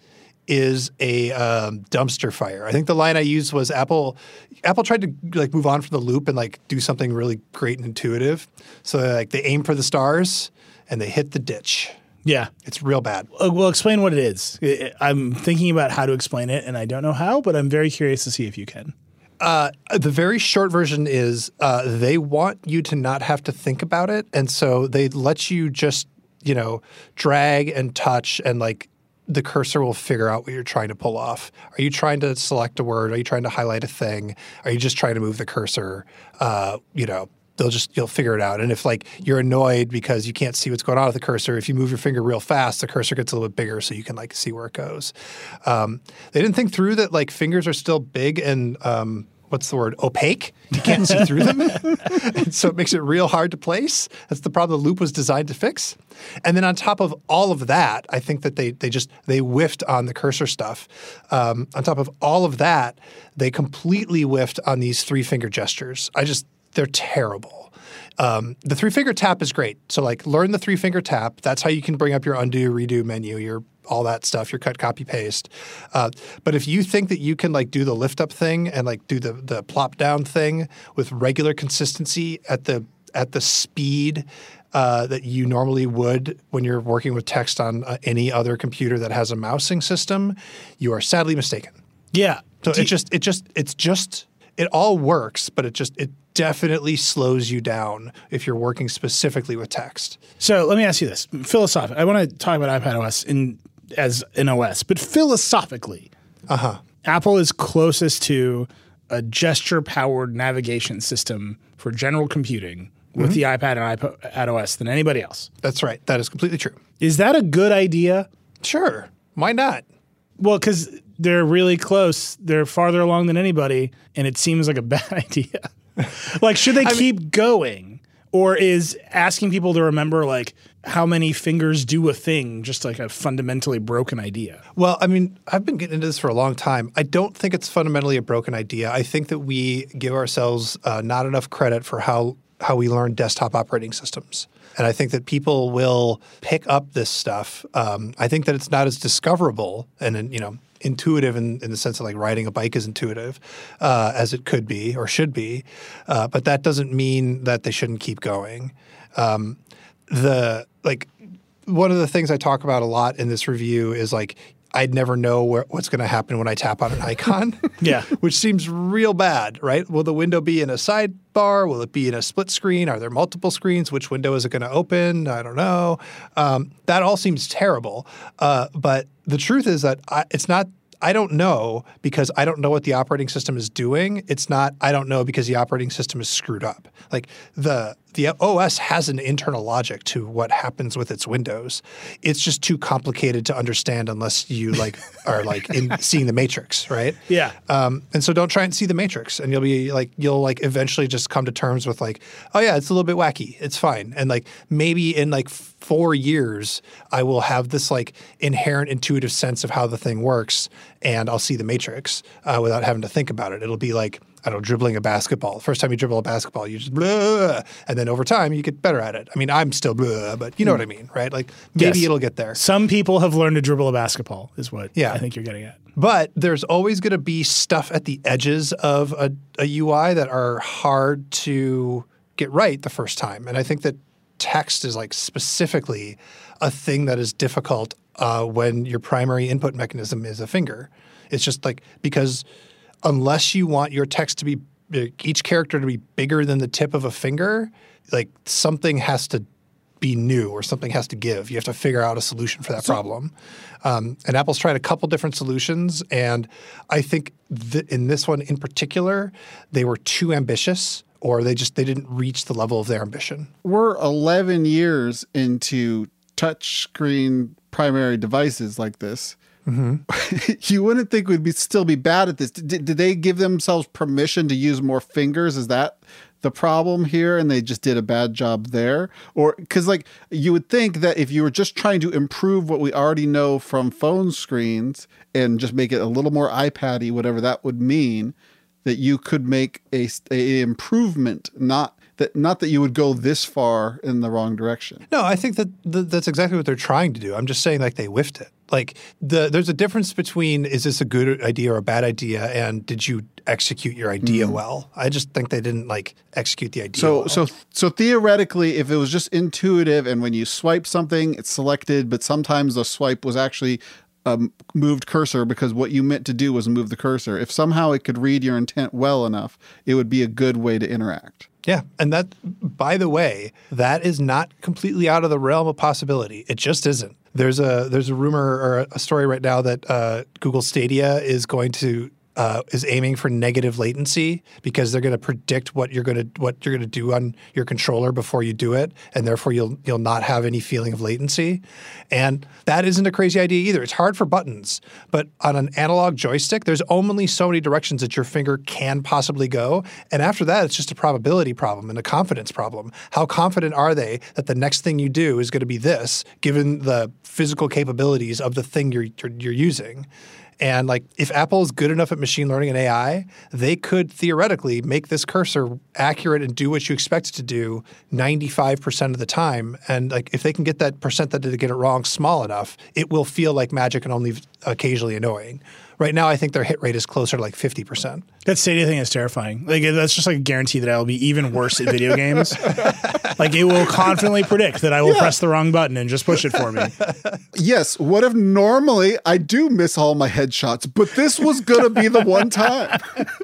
is a um, dumpster fire. I think the line I used was Apple. Apple tried to like move on from the loop and like do something really great and intuitive. So like they aim for the stars and they hit the ditch. Yeah, it's real bad. Uh, well, explain what it is. I'm thinking about how to explain it, and I don't know how, but I'm very curious to see if you can. Uh, the very short version is uh, they want you to not have to think about it, and so they let you just you know drag and touch and like. The cursor will figure out what you're trying to pull off. Are you trying to select a word? Are you trying to highlight a thing? Are you just trying to move the cursor? Uh, you know, they'll just you'll figure it out. And if like you're annoyed because you can't see what's going on with the cursor, if you move your finger real fast, the cursor gets a little bit bigger so you can like see where it goes. Um, they didn't think through that like fingers are still big and um, what's the word? Opaque. You can't see through them. And so it makes it real hard to place. That's the problem the loop was designed to fix. And then on top of all of that, I think that they they just they whiffed on the cursor stuff. Um, on top of all of that, they completely whiffed on these three finger gestures. I just they're terrible. Um, the three finger tap is great. So like learn the three finger tap. That's how you can bring up your undo, redo menu, your all that stuff, your cut, copy, paste. Uh, but if you think that you can like do the lift up thing and like do the the plop down thing with regular consistency at the at the speed uh, that you normally would when you're working with text on uh, any other computer that has a mousing system, you are sadly mistaken. Yeah. So Do it just it just it's just it all works, but it just it definitely slows you down if you're working specifically with text. So let me ask you this. Philosophically, I want to talk about iPadOS in as an O S, but philosophically, uh-huh. Apple is closest to a gesture-powered navigation system for general computing with mm-hmm. the iPad and iPadOS than anybody else. That's right. That is completely true. Is that a good idea? Sure. Why not? Well, because they're really close. They're farther along than anybody, and it seems like a bad idea. Like, should they I keep mean, going? Or is asking people to remember, like, how many fingers do a thing just like a fundamentally broken idea? Well, I mean, I've been getting into this for a long time. I don't think it's fundamentally a broken idea. I think that we give ourselves uh, not enough credit for how how we learn desktop operating systems. And I think that people will pick up this stuff. Um, I think that it's not as discoverable and, you know, intuitive in, in the sense of like riding a bike is intuitive uh, as it could be or should be. Uh, but that doesn't mean that they shouldn't keep going. Um, the like one of the things I talk about a lot in this review is like I'd never know where, what's going to happen when I tap on an icon. Yeah. Which seems real bad, right? Will the window be in a sidebar? Will it be in a split screen? Are there multiple screens? Which window is it going to open? I don't know. Um, that all seems terrible. Uh, but the truth is that I, it's not I don't know because I don't know what the operating system is doing. It's not I don't know because the operating system is screwed up. Like the the O S has an internal logic to what happens with its windows. It's just too complicated to understand unless you like are like in seeing the matrix, right? Yeah. Um, and so don't try and see the matrix, and you'll be like you'll like eventually just come to terms with like, oh yeah, it's a little bit wacky. It's fine, and like maybe in like four years I will have this like inherent intuitive sense of how the thing works, and I'll see the matrix uh, without having to think about it. It'll be like, I don't know, dribbling a basketball. First time you dribble a basketball, you just blah, and then over time you get better at it. I mean, I'm still blah, but you know what I mean, right? Like maybe Yes. it'll get there. Some people have learned to dribble a basketball, is what Yeah. I think you're getting at. But there's always going to be stuff at the edges of a, a U I that are hard to get right the first time. And I think that text is like specifically a thing that is difficult uh, when your primary input mechanism is a finger. It's just like because unless you want your text to be each character to be bigger than the tip of a finger, like something has to be new or something has to give. You have to figure out a solution for that so, problem. Um, and Apple's tried a couple different solutions, and I think th- in this one in particular, they were too ambitious, or they just they didn't reach the level of their ambition. We're eleven years into touchscreen primary devices like this. Mm-hmm. You wouldn't think we'd be still be bad at this. Did, did they give themselves permission to use more fingers? Is that the problem here, and they just did a bad job there? Or because like you would think that if you were just trying to improve what we already know from phone screens and just make it a little more iPad-y, whatever that would mean, that you could make a, a improvement, not that not that you would go this far in the wrong direction. No, I think that th- that's exactly what they're trying to do. I'm just saying like they whiffed it. Like the there's a difference between is this a good idea or a bad idea, and did you execute your idea mm. well? I just think they didn't like execute the idea so well. so so theoretically, if it was just intuitive and when you swipe something it's selected, but sometimes the swipe was actually um, moved cursor because what you meant to do was move the cursor, if somehow it could read your intent well enough, it would be a good way to interact. Yeah, and that, by the way, that is not completely out of the realm of possibility. It just isn't. There's a there's a rumor or a story right now that uh, Google Stadia is going to uh, is aiming for negative latency because they're going to predict what you're going to what you're going to do on your controller before you do it, and therefore you'll you'll not have any feeling of latency. And that isn't a crazy idea either. It's hard for buttons, but on an analog joystick, there's only so many directions that your finger can possibly go, and after that, it's just a probability problem and a confidence problem. How confident are they that the next thing you do is going to be this, given the physical capabilities of the thing you're you're, you're using? And like, if Apple is good enough at machine learning and A I, they could theoretically make this cursor accurate and do what you expect it to do ninety-five percent of the time. And like, if they can get that percent that did get it wrong small enough, it will feel like magic and only occasionally annoying. Right now, I think their hit rate is closer to like fifty percent. That Stadia thing is terrifying. Like that's just like a guarantee that I will be even worse at video games. Like it will confidently predict that I will yeah. press the wrong button and just push it for me. Yes. What if normally I do miss all my headshots, but this was going to be the one time?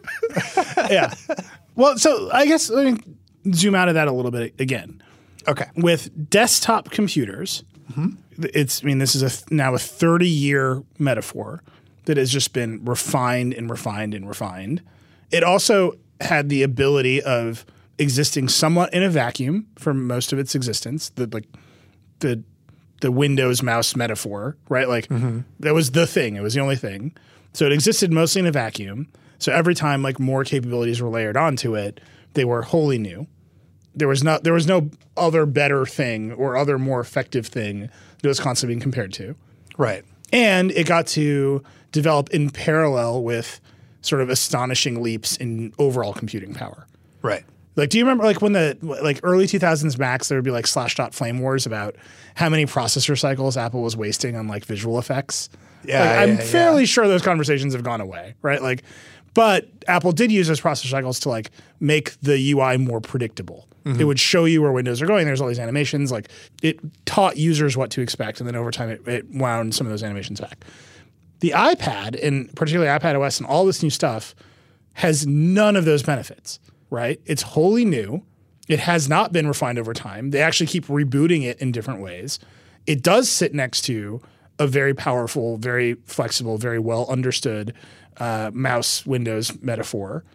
Yeah. Well, so I guess let me zoom out of that a little bit again. Okay. With desktop computers, mm-hmm. it's, I mean, this is a now a thirty year metaphor that has just been refined and refined and refined. It also had the ability of existing somewhat in a vacuum for most of its existence. The like the the Windows mouse metaphor, right? Like mm-hmm. that was the thing. It was the only thing. So it existed mostly in a vacuum. So every time like more capabilities were layered onto it, they were wholly new. There was not there was no other better thing or other more effective thing that was constantly being compared to. Right. And it got to develop in parallel with sort of astonishing leaps in overall computing power. Right. Like, do you remember like when the like early two thousands Macs, there would be like slash dot flame wars about how many processor cycles Apple was wasting on like visual effects? Yeah, like, yeah I'm yeah. fairly sure those conversations have gone away, right? Like, but Apple did use those processor cycles to like make the U I more predictable. Mm-hmm. It would show you where windows are going. There's all these animations. Like it taught users what to expect, and then over time it, it wound some of those animations back. The iPad, and particularly iPadOS and all this new stuff, has none of those benefits, right? It's wholly new. It has not been refined over time. They actually keep rebooting it in different ways. It does sit next to a very powerful, very flexible, very well understood uh, mouse Windows metaphor.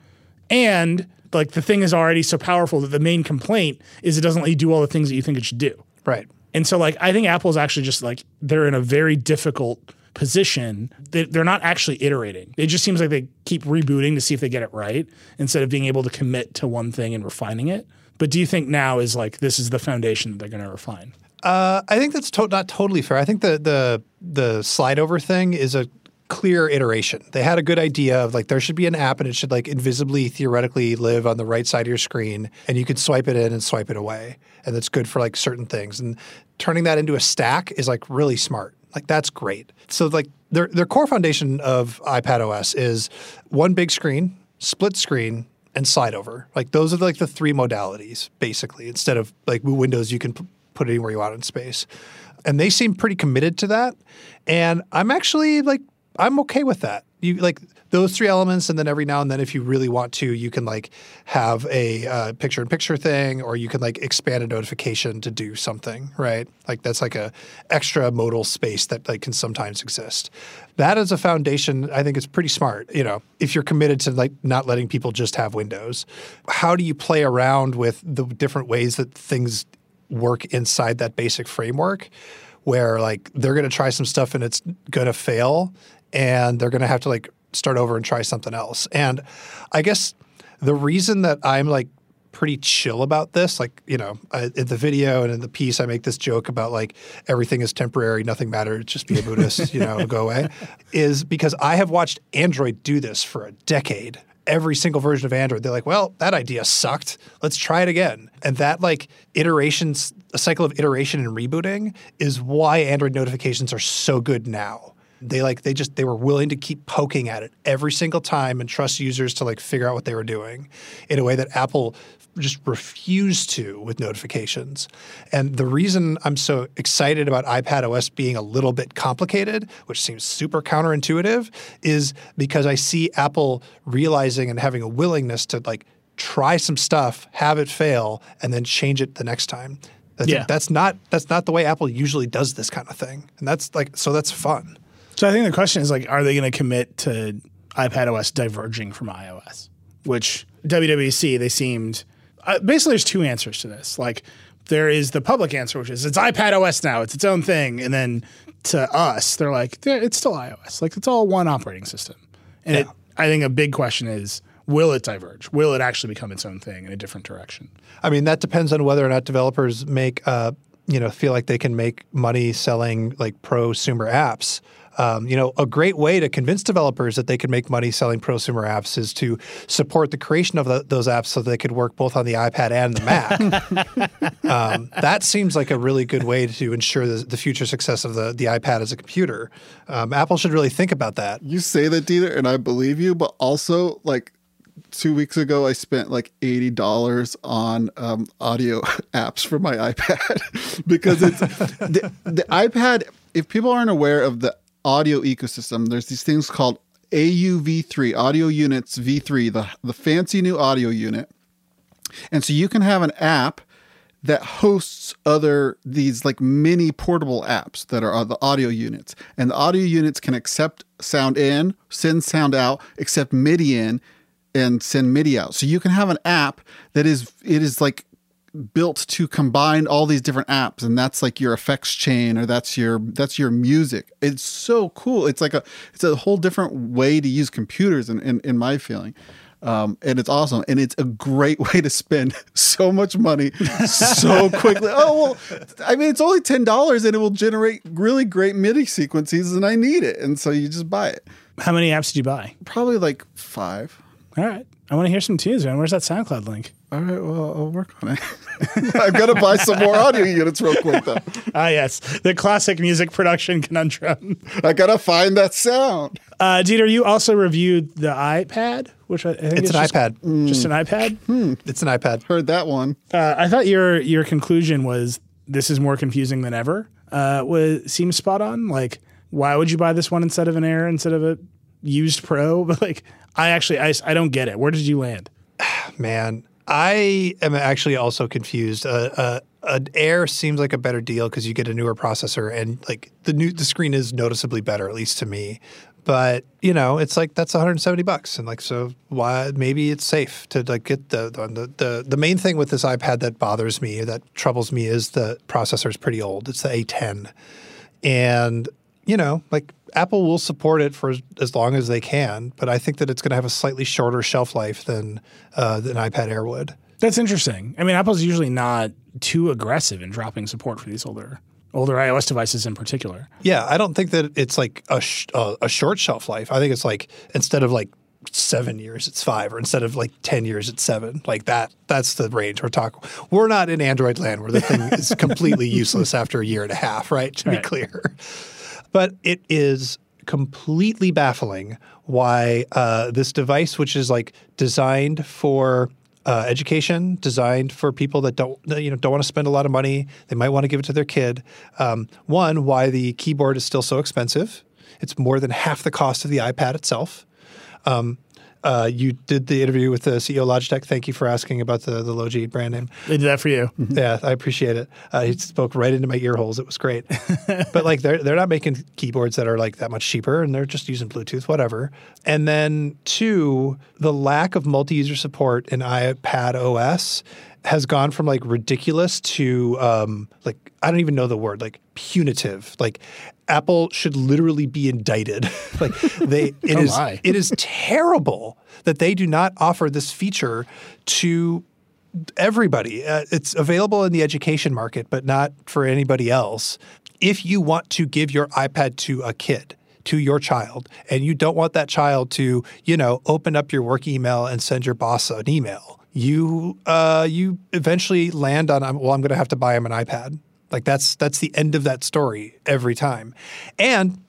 And like the thing is already so powerful that the main complaint is it doesn't let you do all the things that you think it should do. Right. And so like I think Apple's actually just like they're in a very difficult position. They, they're not actually iterating. It just seems like they keep rebooting to see if they get it right instead of being able to commit to one thing and refining it. But do you think now is like this is the foundation that they're going to refine? Uh, I think that's to- not totally fair. I think the the the slide over thing is a clear iteration. They had a good idea of like there should be an app and it should like invisibly theoretically live on the right side of your screen and you could swipe it in and swipe it away. And that's good for like certain things. And turning that into a stack is like really smart. Like that's great. So like their their core foundation of iPadOS is one big screen, split screen, and slide over. Like those are like the three modalities basically. Instead of like Windows, you can p- put it anywhere you want in space. And they seem pretty committed to that. And I'm actually like I'm okay with that. You like those three elements, and then every now and then, if you really want to, you can like have a uh, picture-in-picture thing, or you can like expand a notification to do something, right? Like that's like a extra modal space that like can sometimes exist. That as a foundation, I think it's pretty smart. You know, if you're committed to like not letting people just have Windows, how do you play around with the different ways that things work inside that basic framework? Where like they're going to try some stuff and it's going to fail. And they're going to have to like start over and try something else. And I guess the reason that I'm like pretty chill about this, like, you know, I, in the video and in the piece, I make this joke about like everything is temporary, nothing matters, just be a Buddhist, you know, go away, is because I have watched Android do this for a decade. Every single version of Android, they're like, well, that idea sucked. Let's try it again. And that like iterations, a cycle of iteration and rebooting is why Android notifications are so good now. They like they just they were willing to keep poking at it every single time and trust users to like figure out what they were doing in a way that Apple just refused to with notifications. And the reason I'm so excited about iPadOS being a little bit complicated, which seems super counterintuitive, is because I see Apple realizing and having a willingness to like try some stuff, have it fail, and then change it the next time. I think Yeah. that's not that's not the way Apple usually does this kind of thing. And that's like so that's fun. So I think the question is like, are they going to commit to iPadOS diverging from iOS? Which W W D C, they seemed uh, basically there's two answers to this. Like there is the public answer, which is it's iPadOS now, it's its own thing, and then to us, they're like it's still iOS, like it's all one operating system. And Yeah. it, I think a big question is, will it diverge? Will it actually become its own thing in a different direction? I mean, that depends on whether or not developers make, uh, you know, feel like they can make money selling like prosumer apps. Um, you know, a great way to convince developers that they can make money selling prosumer apps is to support the creation of the, those apps so they could work both on the iPad and the Mac. um, that seems like a really good way to ensure the, the future success of the, the iPad as a computer. Um, Apple should really think about that. You say that, Dieter, and I believe you, but also like two weeks ago, I spent like eighty dollars on um, audio apps for my iPad because it's the, the iPad. If people aren't aware of the audio ecosystem, there's these things called A U V three, Audio Units V three, the, the fancy new audio unit. And so you can have an app that hosts other, these like mini portable apps that are the audio units. And the audio units can accept sound in, send sound out, accept MIDI in, and send MIDI out. So you can have an app that is, it is like built to combine all these different apps, and that's like your effects chain, or that's your that's your music. It's so cool. It's like a it's a whole different way to use computers in, in, in my feeling. Um, and it's awesome. And it's a great way to spend so much money so quickly. Oh, well, I mean, it's only ten dollars and it will generate really great MIDI sequences, and I need it. And so you just buy it. How many apps did you buy? Probably like five. All right. I want to hear some tunes, man. Where's that SoundCloud link? All right, well, I'll work on it. I've got to buy some more audio units real quick, though. Ah, yes. The classic music production conundrum. I got to find that sound. Uh, Dieter, you also reviewed the iPad, which I, I think It's is an just, iPad. Just an iPad? It's an iPad. Heard that one. Uh, I thought your your conclusion was this is more confusing than ever. Uh, was seems spot on. Like, why would you buy this one instead of an Air, instead of a used Pro? But like, I actually, I, I don't get it. Where did you land? Man, I am actually also confused. Uh, uh, an Air seems like a better deal because you get a newer processor, and like the new the screen is noticeably better, at least to me. But, you know, it's like that's one hundred seventy bucks. And like, so why maybe it's safe to like get the, the, the, the main thing with this iPad that bothers me, that troubles me is the processor is pretty old. It's the A ten. And, you know, like Apple will support it for as, as long as they can. But I think that it's going to have a slightly shorter shelf life than uh, an iPad Air would. That's interesting. I mean, Apple's usually not too aggressive in dropping support for these older older iOS devices in particular. Yeah, I don't think that it's like a, sh- a, a short shelf life. I think it's like instead of like seven years, it's five, or instead of like ten years, it's seven. Like that. That's the range we're talking. We're not in Android land where the thing is completely useless after a year and a half, right? To Right. be clear. But it is completely baffling why uh, this device, which is like designed for Uh, education, designed for people that don't, you know, don't want to spend a lot of money. They might want to give it to their kid. Um, one, why the keyboard is still so expensive. It's more than half the cost of the iPad itself. Um, uh, you did the interview with the C E O of Logitech. Thank you for asking about the, the Logi brand name. They did that for you. Yeah, I appreciate it. Uh, he spoke right into my ear holes. It was great. But like they're they're not making keyboards that are like that much cheaper, and they're just using Bluetooth, whatever. And then two, the lack of multi-user support in iPad O S has gone from like ridiculous to um, like I don't even know the word, like punitive. Like Apple should literally be indicted. Like they it Oh is my. it is terrible that they do not offer this feature to everybody. Uh, it's available in the education market, but not for anybody else. If you want to give your iPad to a kid, to your child, and you don't want that child to, you know, open up your work email and send your boss an email, you uh, you eventually land on, well, I'm going to have to buy him an iPad. Like that's that's the end of that story every time. And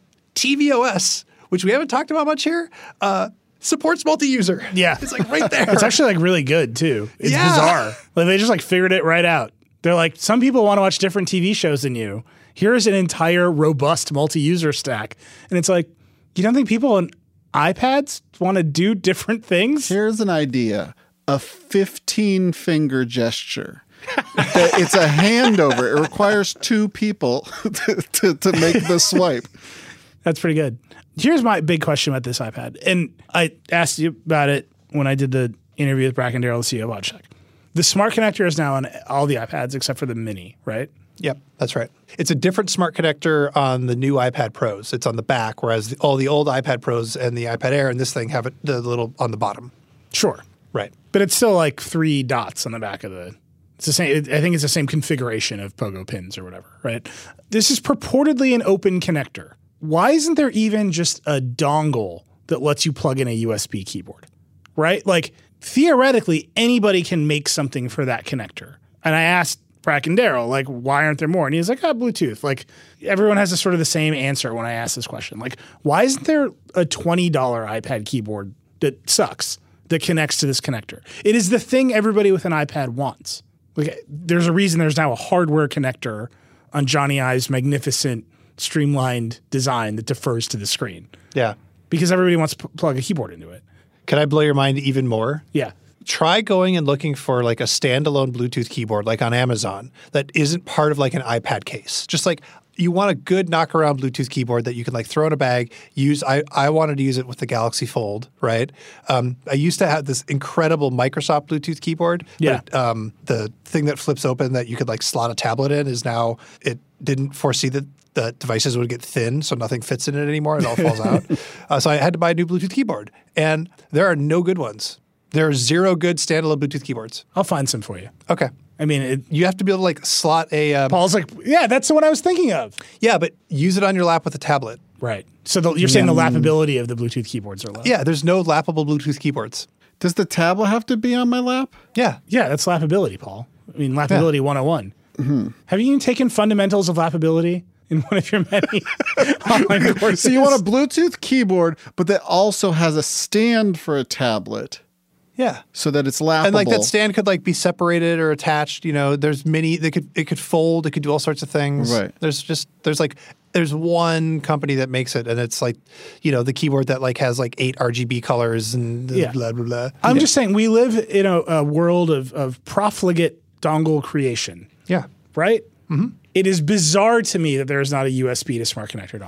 tvOS, which we haven't talked about much here, uh, supports multi-user. Yeah. It's like right there. It's actually like really good too. It's Yeah. bizarre. Like they just like figured it right out. They're like, some people want to watch different T V shows than you. Here's an entire robust multi-user stack. And it's like, you don't think people on iPads want to do different things? Here's an idea: a fifteen finger gesture. It's a handover. It requires two people to, to, to make the swipe. That's pretty good. Here's my big question about this iPad. And I asked you about it when I did the interview with Bracken Darrell, the C E O of Logitech. The smart connector is now on all the iPads except for the mini, right? Yep, that's right. It's a different smart connector on the new iPad Pros. It's on the back, whereas the, all the old iPad Pros and the iPad Air and this thing have it the little on the bottom. Sure. Right. But it's still like three dots on the back of the. It's the same. I think it's the same configuration of pogo pins or whatever, right? This is purportedly an open connector. Why isn't there even just a dongle that lets you plug in a U S B keyboard, right? Like theoretically, anybody can make something for that connector. And I asked Bracken Darrell, like, why aren't there more? And he's like, oh, Bluetooth. Like everyone has a sort of the same answer when I ask this question. Like, why isn't there a twenty dollars iPad keyboard that sucks that connects to this connector? It is the thing everybody with an iPad wants. Like, there's a reason there's now a hardware connector on Johnny Ive's magnificent, streamlined design that defers to the screen. Yeah. Because everybody wants to p- plug a keyboard into it. Can I blow your mind even more? Yeah. Try going and looking for like a standalone Bluetooth keyboard, like on Amazon, that isn't part of like an iPad case. Just like you want a good knockaround Bluetooth keyboard that you can like throw in a bag, use. I, I wanted to use it with the Galaxy Fold, right? Um, I used to have this incredible Microsoft Bluetooth keyboard. Yeah. But, um, the thing that flips open that you could like slot a tablet in is now, it didn't foresee that the devices would get thin, so nothing fits in it anymore. It all falls out. Uh, so I had to buy a new Bluetooth keyboard. And there are no good ones. There are zero good standalone Bluetooth keyboards. I'll find some for you. Okay. I mean, it, You have to be able to like slot a um, Paul's like, yeah, that's the one I was thinking of. yeah, but use it on your lap with a tablet. Right. So the, you're saying the lappability of the Bluetooth keyboards are low. Yeah, there's no lappable Bluetooth keyboards. Does the tablet have to be on my lap? Yeah. Yeah, that's lappability, Paul. I mean, lappability one oh one. Mm-hmm. Have you even taken fundamentals of lappability in one of your many online courses? So you want a Bluetooth keyboard, but that also has a stand for a tablet Yeah. so that it's lappable. And like that stand could like be separated or attached. You know, there's many. They could it could fold. It could do all sorts of things. Right. There's just there's like there's one company that makes it, and it's like, you know, the keyboard that like has like eight R G B colors and Yeah. blah blah blah. I'm yeah. just saying we live in a, a world of, of profligate dongle creation, yeah. right? Mm-hmm. It is bizarre to me that there is not a U S B to smart connector dongle.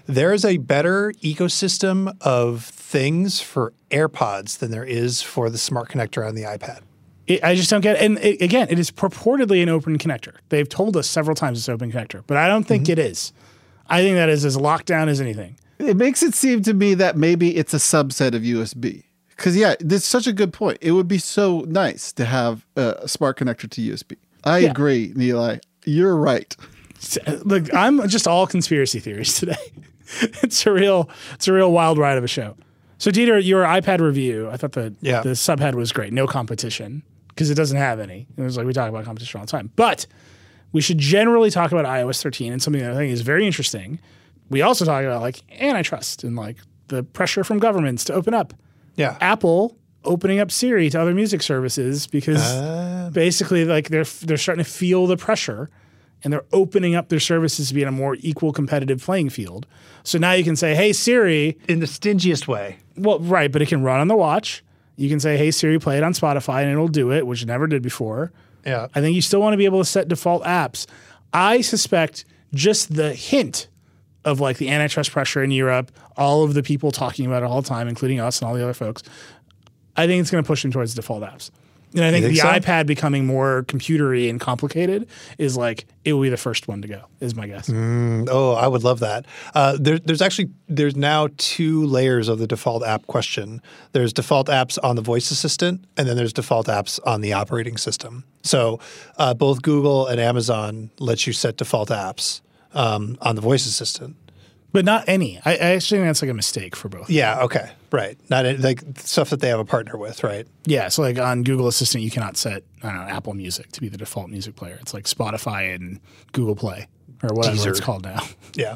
There is a better ecosystem of things for AirPods than there is for the smart connector on the iPad. It, I just don't get it. And it, again, it is purportedly an open connector. They've told us several times it's an open connector, but I don't think mm-hmm. it is. I think that is as locked down as anything. It makes it seem to me that maybe it's a subset of U S B. Because, yeah, this is such a good point. It would be so nice to have a smart connector to U S B. I yeah. agree, Nilay. You're right. Look, I'm just all conspiracy theories today. It's a real, it's a real wild ride of a show. So, Dieter, your iPad review, I thought the yeah. the subhead was great. No competition, because it doesn't have any. It was like we talk about competition all the time. But we should generally talk about i O S thirteen and something that I think is very interesting. We also talk about like antitrust and like the pressure from governments to open up. Yeah, Apple opening up Siri to other music services because uh, basically like they're they're starting to feel the pressure. And they're opening up their services to be in a more equal competitive playing field. So now you can say, hey, Siri. In the stingiest way. Well, right, but it can run on the watch. You can say, hey, Siri, play it on Spotify, and it'll do it, which it never did before. Yeah. I think you still want to be able to set default apps. I suspect just the hint of like the antitrust pressure in Europe, all of the people talking about it all the time, including us and all the other folks, I think it's going to push them towards default apps. And I think, think the so? iPad becoming more computery and complicated is like it will be the first one to go, is my guess. Mm, oh, I would love that. Uh, there, there's actually there's now two layers of the default app question. There's default apps on the voice assistant, and then there's default apps on the operating system. So uh, both Google and Amazon let you set default apps um, on the voice assistant. But not any. I, I actually think that's like a mistake for both. Yeah, okay. Right. Not any, like stuff that they have a partner with, right? Yeah. So like on Google Assistant, you cannot set, I don't know, Apple Music to be the default music player. It's like Spotify and Google Play or whatever Deezer. It's called now. Yeah.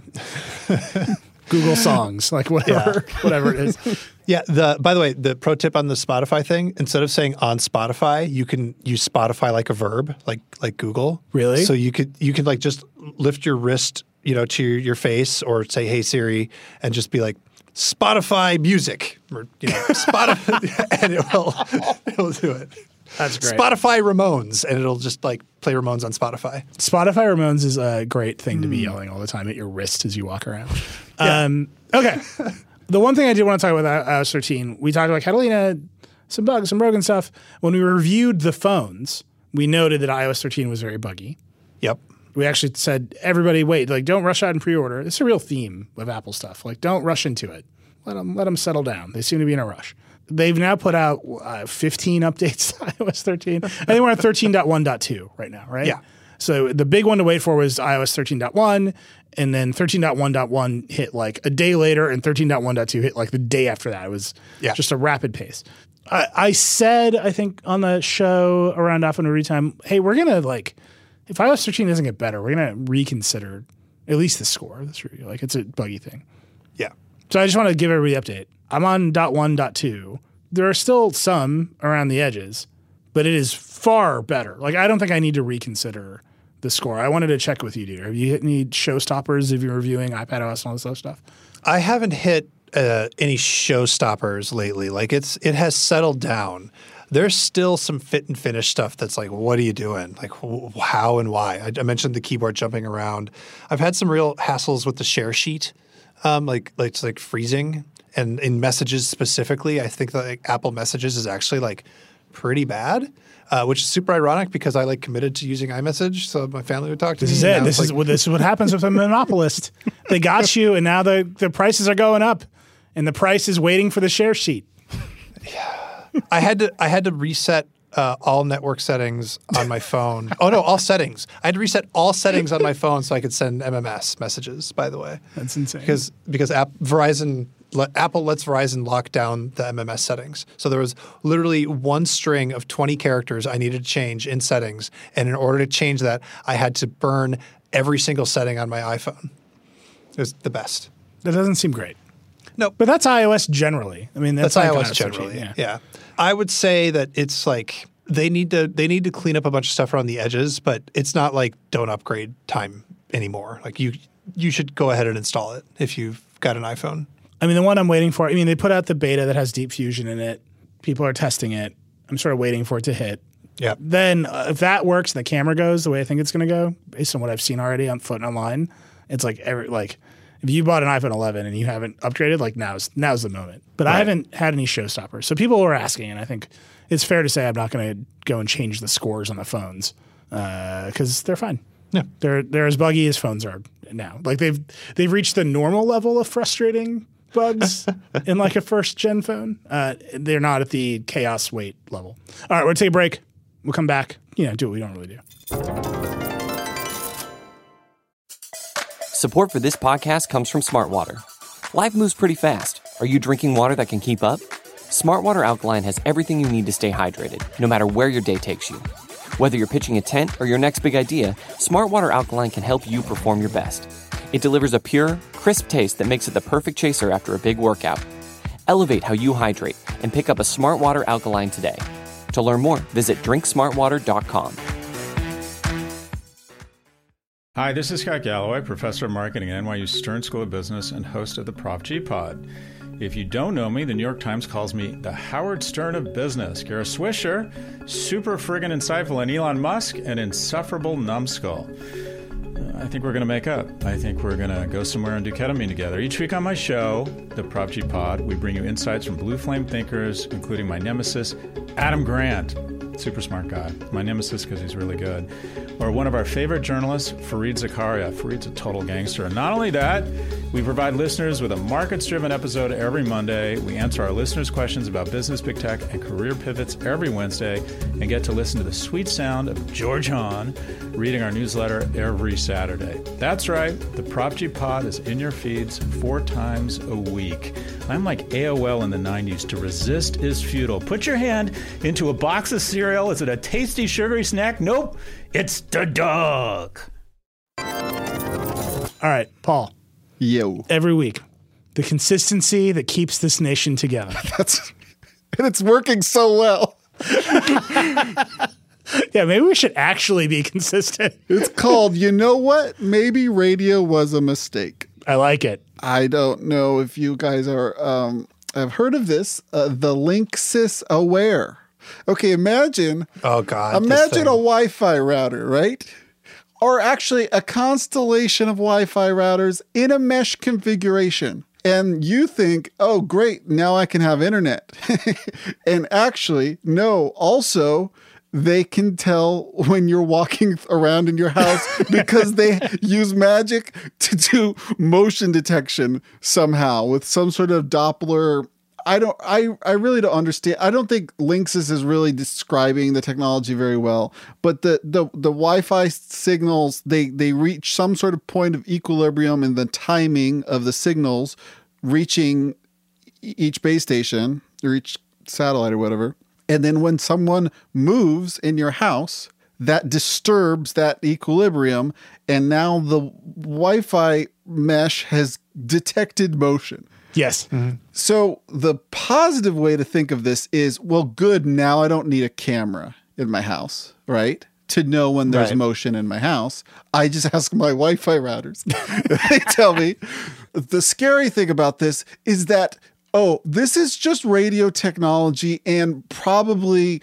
Google Songs, like whatever, yeah. whatever it is. Yeah. The by the way, the pro tip on the Spotify thing, instead of saying on Spotify, you can use Spotify like a verb, like like Google. Really? So you could you could like just lift your wrist, you know, to your face or say, hey, Siri, and just be like, Spotify music, or, you know, Spotify, and it will, it will do it. That's great. Spotify Ramones, and it'll just like play Ramones on Spotify. Spotify Ramones is a great thing to be mm. yelling all the time at your wrist as you walk around. Yeah. Um, okay. The one thing I did want to talk about i O S thirteen, we talked about Catalina, some bugs, some broken stuff. When we reviewed the phones, we noted that i O S thirteen was very buggy. Yep. We actually said, everybody, wait, like, don't rush out and pre-order. It's a real theme of Apple stuff. Like, don't rush into it. Let them, let them settle down. They seem to be in a rush. They've now put out uh, fifteen updates to i O S thirteen. I think we're at thirteen point one point two right now, right? Yeah. So the big one to wait for was i O S thirteen point one, and then thirteen point one point one hit like a day later, and thirteen point one point two hit like the day after that. It was yeah. just a rapid pace. I, I said, I think, on the show around Off and Review Time, hey, we're going to like, if i O S thirteen doesn't get better, we're going to reconsider at least the score of this review. Like, it's a buggy thing. Yeah. So I just want to give everybody an update. I'm on dot one dot two. There are still some around the edges, but it is far better. Like, I don't think I need to reconsider the score. I wanted to check with you, Dieter. Have you hit any showstoppers if you're reviewing iPadOS and all this other stuff? I haven't hit uh, any showstoppers lately. Like, it's it has settled down. There's still some fit and finish stuff that's like, what are you doing? Like, wh- how and why? I, I mentioned the keyboard jumping around. I've had some real hassles with the share sheet, um, like like it's like freezing. And in messages specifically, I think that like, Apple Messages is actually like pretty bad, uh, which is super ironic because I like committed to using iMessage, so my family would talk to this me. Is it. This is like, this is what happens with a monopolist. They got you, and now the the prices are going up, and the price is waiting for the share sheet. Yeah, I had to I had to reset uh, all network settings on my phone. Oh no, all settings. I had to reset all settings on my phone so I could send M M S messages. By the way, that's insane. Because because app, Verizon. Let, Apple lets Verizon lock down the M M S settings. So there was literally one string of twenty characters I needed to change in settings. And in order to change that, I had to burn every single setting on my iPhone. It was the best. That doesn't seem great. No. But that's iOS generally. I mean, that's, that's like iOS generally. Yeah. yeah. I would say that it's like they need to they need to clean up a bunch of stuff around the edges, but it's not like don't upgrade time anymore. Like you you should go ahead and install it if you've got an iPhone. I mean, the one I'm waiting for, I mean, they put out the beta that has Deep Fusion in it. People are testing it. I'm sort of waiting for it to hit. Yeah. Then uh, if that works and the camera goes the way I think it's going to go, based on what I've seen already on floating online, it's like every, like If you bought an iPhone eleven and you haven't upgraded, like now's now's the moment. But I haven't had any showstoppers. So people were asking, and I think it's fair to say I'm not going to go and change the scores on the phones because uh, they're fine. Yeah, they're they're as buggy as phones are now. Like they've they've reached the normal level of frustrating bugs in like a first gen phone. Uh, they're not at the chaos wait level. All right, we'll take a break. We'll come back. You know, do what we don't really do. Support for this podcast comes from Smart Water. Life moves pretty fast. Are you drinking water that can keep up? Smart Water Alkaline has everything you need to stay hydrated, no matter where your day takes you. Whether you're pitching a tent or your next big idea, Smart Water Alkaline can help you perform your best. It delivers a pure, crisp taste that makes it the perfect chaser after a big workout. Elevate how you hydrate and pick up a Smart Water Alkaline today. To learn more, visit drink smart water dot com. Hi, this is Scott Galloway, professor of marketing at N Y U Stern School of Business and host of the Prop G Pod. If you don't know me, the New York Times calls me the Howard Stern of business. Kara Swisher, super friggin' insightful, and Elon Musk, an insufferable numbskull. Uh, I think we're going to make up. I think we're going to go somewhere and do ketamine together. Each week on my show, the Prop G Pod, we bring you insights from blue flame thinkers, including my nemesis, Adam Grant. Super smart guy. My nemesis because he's really good. Or one of our favorite journalists, Fareed Zakaria. Fareed's a total gangster. And not only that, we provide listeners with a markets-driven episode every Monday. We answer our listeners' questions about business, big tech, and career pivots every Wednesday, and get to listen to the sweet sound of George Hahn reading our newsletter every Saturday. That's right. The Prop G Pod is in your feeds four times a week. I'm like A O L in the nineties. To resist is futile. Put your hand into a box of cereal. Is it a tasty, sugary snack? Nope. It's the dog. All right, Paul. Yo. Every week, the consistency that keeps this nation together. That's and it's working so well. Yeah, maybe we should actually be consistent. It's called, you know what? Maybe radio was a mistake. I like it. I don't know if you guys are um, have heard of this, uh, the Linksys Aware. Okay, imagine. Oh God! Imagine a Wi-Fi router, right? Or actually a constellation of Wi-Fi routers in a mesh configuration. And you think, oh, great, now I can have internet. And actually, no, also, they can tell when you're walking around in your house because they use magic to do motion detection somehow with some sort of Doppler. I don't, I, I really don't understand. I don't think Linksys is really describing the technology very well, but the, the, the Wi-Fi signals, they, they reach some sort of point of equilibrium in the timing of the signals reaching each base station or each satellite or whatever. And then when someone moves in your house, that disturbs that equilibrium. And now the Wi-Fi mesh has detected motion. Yes. Mm-hmm. So the positive way to think of this is, well, good, now I don't need a camera in my house, right? To know when there's Right. motion in my house. I just ask my Wi-Fi routers. They tell me. The scary thing about this is that, oh, this is just radio technology, and probably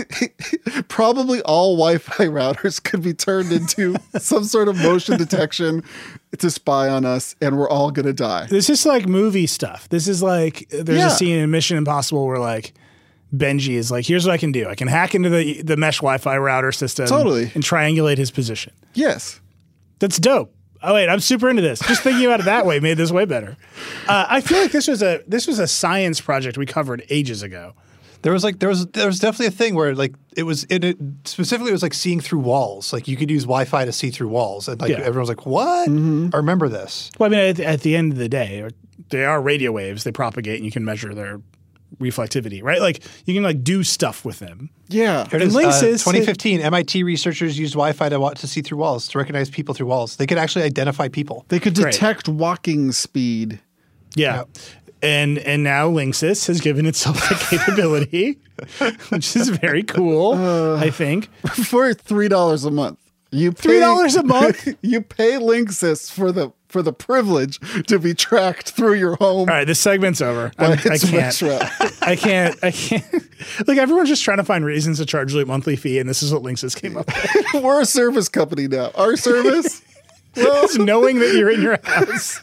probably all Wi-Fi routers could be turned into some sort of motion detection to spy on us, and we're all going to die. This is like movie stuff. This is like, there's Yeah. a scene in Mission Impossible where like Benji is like, here's what I can do. I can hack into the, the mesh Wi-Fi router system Totally. and triangulate his position. Yes. That's dope. Oh wait, I'm super into this. Just thinking about it that way made this way better. Uh, I feel like this was a this was a science project we covered ages ago. There was like there was there was definitely a thing where like it was in it specifically it was like seeing through walls. Like you could use Wi-Fi to see through walls, and like Yeah. everyone was like, "What?" I remember this. Well, I mean, at, at the end of the day, they are radio waves. They propagate, and you can measure their reflectivity, right? Like you can like do stuff with them. Yeah. Here it And is. Linksys- Uh, twenty fifteen, M I T researchers used Wi-Fi to wa- to see through walls, to recognize people through walls. They could actually identify people. They could Great. detect walking speed. Yeah. And and now Linksys has given itself the capability, which is very cool, I think. For three dollars a month. You pay, three dollars a month? You pay Linksys for the for the privilege to be tracked through your home. All right, this segment's over. by I'm, I its can't. mesh route. I can't. I can't. Like everyone's just trying to find reasons to charge you a monthly fee, and this is what Linksys came up with. We're a service company now. Our service Well, just knowing that you're in your house.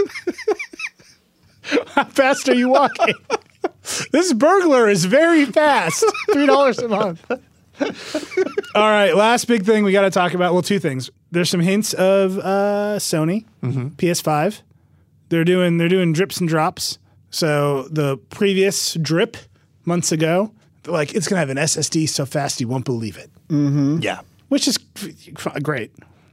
How fast are you walking? This burglar is very fast. three dollars a month. All right, last big thing we got to talk about. Well, two things. There's some hints of uh, Sony mm-hmm. P S five. They're doing they're doing drips and drops. So the previous drip months ago, like it's gonna have an S S D so fast you won't believe it. Mm-hmm. Yeah, which is great.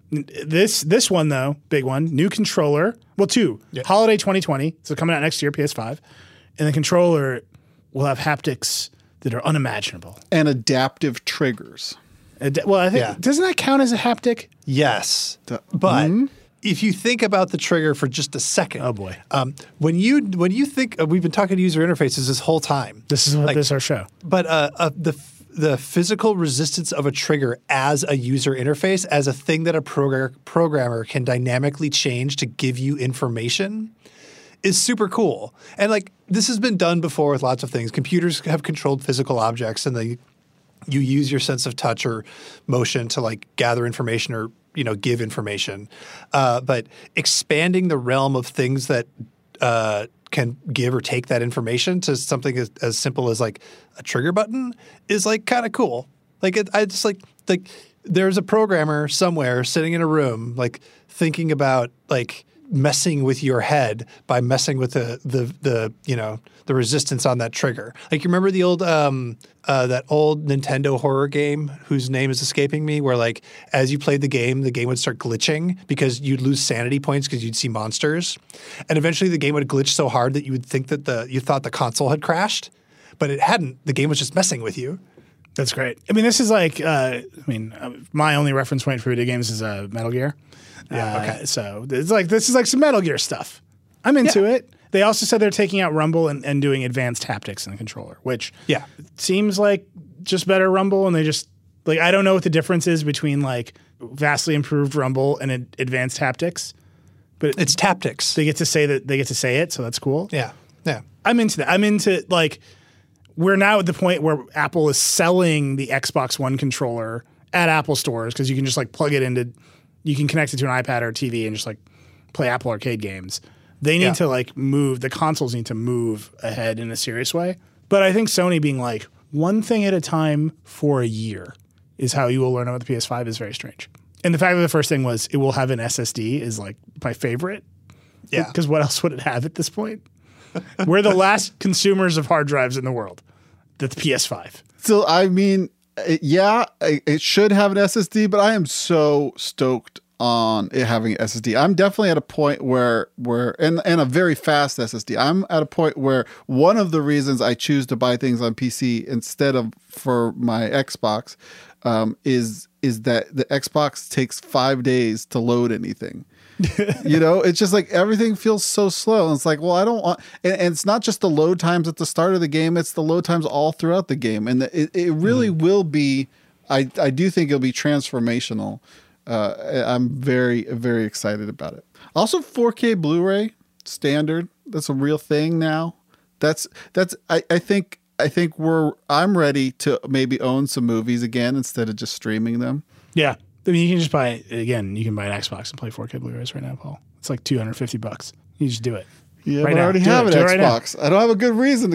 This this one though, big one, new controller. Well, two yeah. holiday twenty twenty, so coming out next year, P S five, and the controller will have haptics that are unimaginable and adaptive triggers. Ad- well, I think yeah. doesn't that count as a haptic? Yes, but mm-hmm. if you think about the trigger for just a second, oh boy, um, when you when you think uh, we've been talking to user interfaces this whole time. This is what like, this is our show. But uh, uh, the the physical resistance of a trigger as a user interface, as a thing that a progr- programmer can dynamically change to give you information, is super cool. And like this has been done before with lots of things. Computers have controlled physical objects, and they you use your sense of touch or motion to like gather information or you know give information. Uh, but expanding the realm of things that uh, can give or take that information to something as, as simple as like a trigger button is like kind of cool. Like it, I just like like there's a programmer somewhere sitting in a room like thinking about like messing with your head by messing with the the the you know the resistance on that trigger. Like you remember the old um uh, that old Nintendo horror game whose name is escaping me, where like as you played the game, the game would start glitching because you'd lose sanity points because you'd see monsters, and eventually the game would glitch so hard that you would think that the you thought the console had crashed, but it hadn't. The game was just messing with you. That's great. I mean, this is like uh, I mean, uh, my only reference point for video games is uh, Metal Gear. Yeah. Okay. Uh, so it's like this is like some Metal Gear stuff. I'm into yeah. it. They also said they're taking out Rumble and, and doing advanced haptics in the controller, which yeah seems like just better Rumble. And they just like I don't know what the difference is between like vastly improved Rumble and ad- advanced haptics, but it's taptics. They get to say that they get to say it, so that's cool. Yeah, yeah. I'm into that. I'm into like we're now at the point where Apple is selling the Xbox One controller at Apple stores because you can just like plug it into. You can connect it to an iPad or a T V and just like play Apple Arcade games. They need yeah. to like move, the consoles need to move ahead in a serious way. But I think Sony being like one thing at a time for a year is how you will learn about the P S five is very strange. And the fact that the first thing was it will have an S S D is like my favorite. Yeah. Because what else would it have at this point? We're the last consumers of hard drives in the world. The P S five. So, I mean, yeah, it should have an S S D, but I am so stoked on it having an S S D. I'm definitely at a point where, where and, and a very fast S S D. I'm at a point where one of the reasons I choose to buy things on P C instead of for my Xbox um, is is that the Xbox takes five days to load anything. You know, it's just like everything feels so slow. And it's like, well, I don't want, and, and it's not just the load times at the start of the game, it's the load times all throughout the game. And it, it really mm. will be, I, I do think it'll be transformational. Uh, I'm very, very excited about it. Also, four K Blu-ray standard. That's a real thing now. That's, that's, I, I think, I think we're, I'm ready to maybe own some movies again instead of just streaming them. Yeah. I mean, you can just buy, again, you can buy an Xbox and play four K Blu-rays right now, Paul. It's like two hundred fifty bucks. You just do it. Yeah, right but now. I already do have it. an do Xbox. Right I don't have a good reason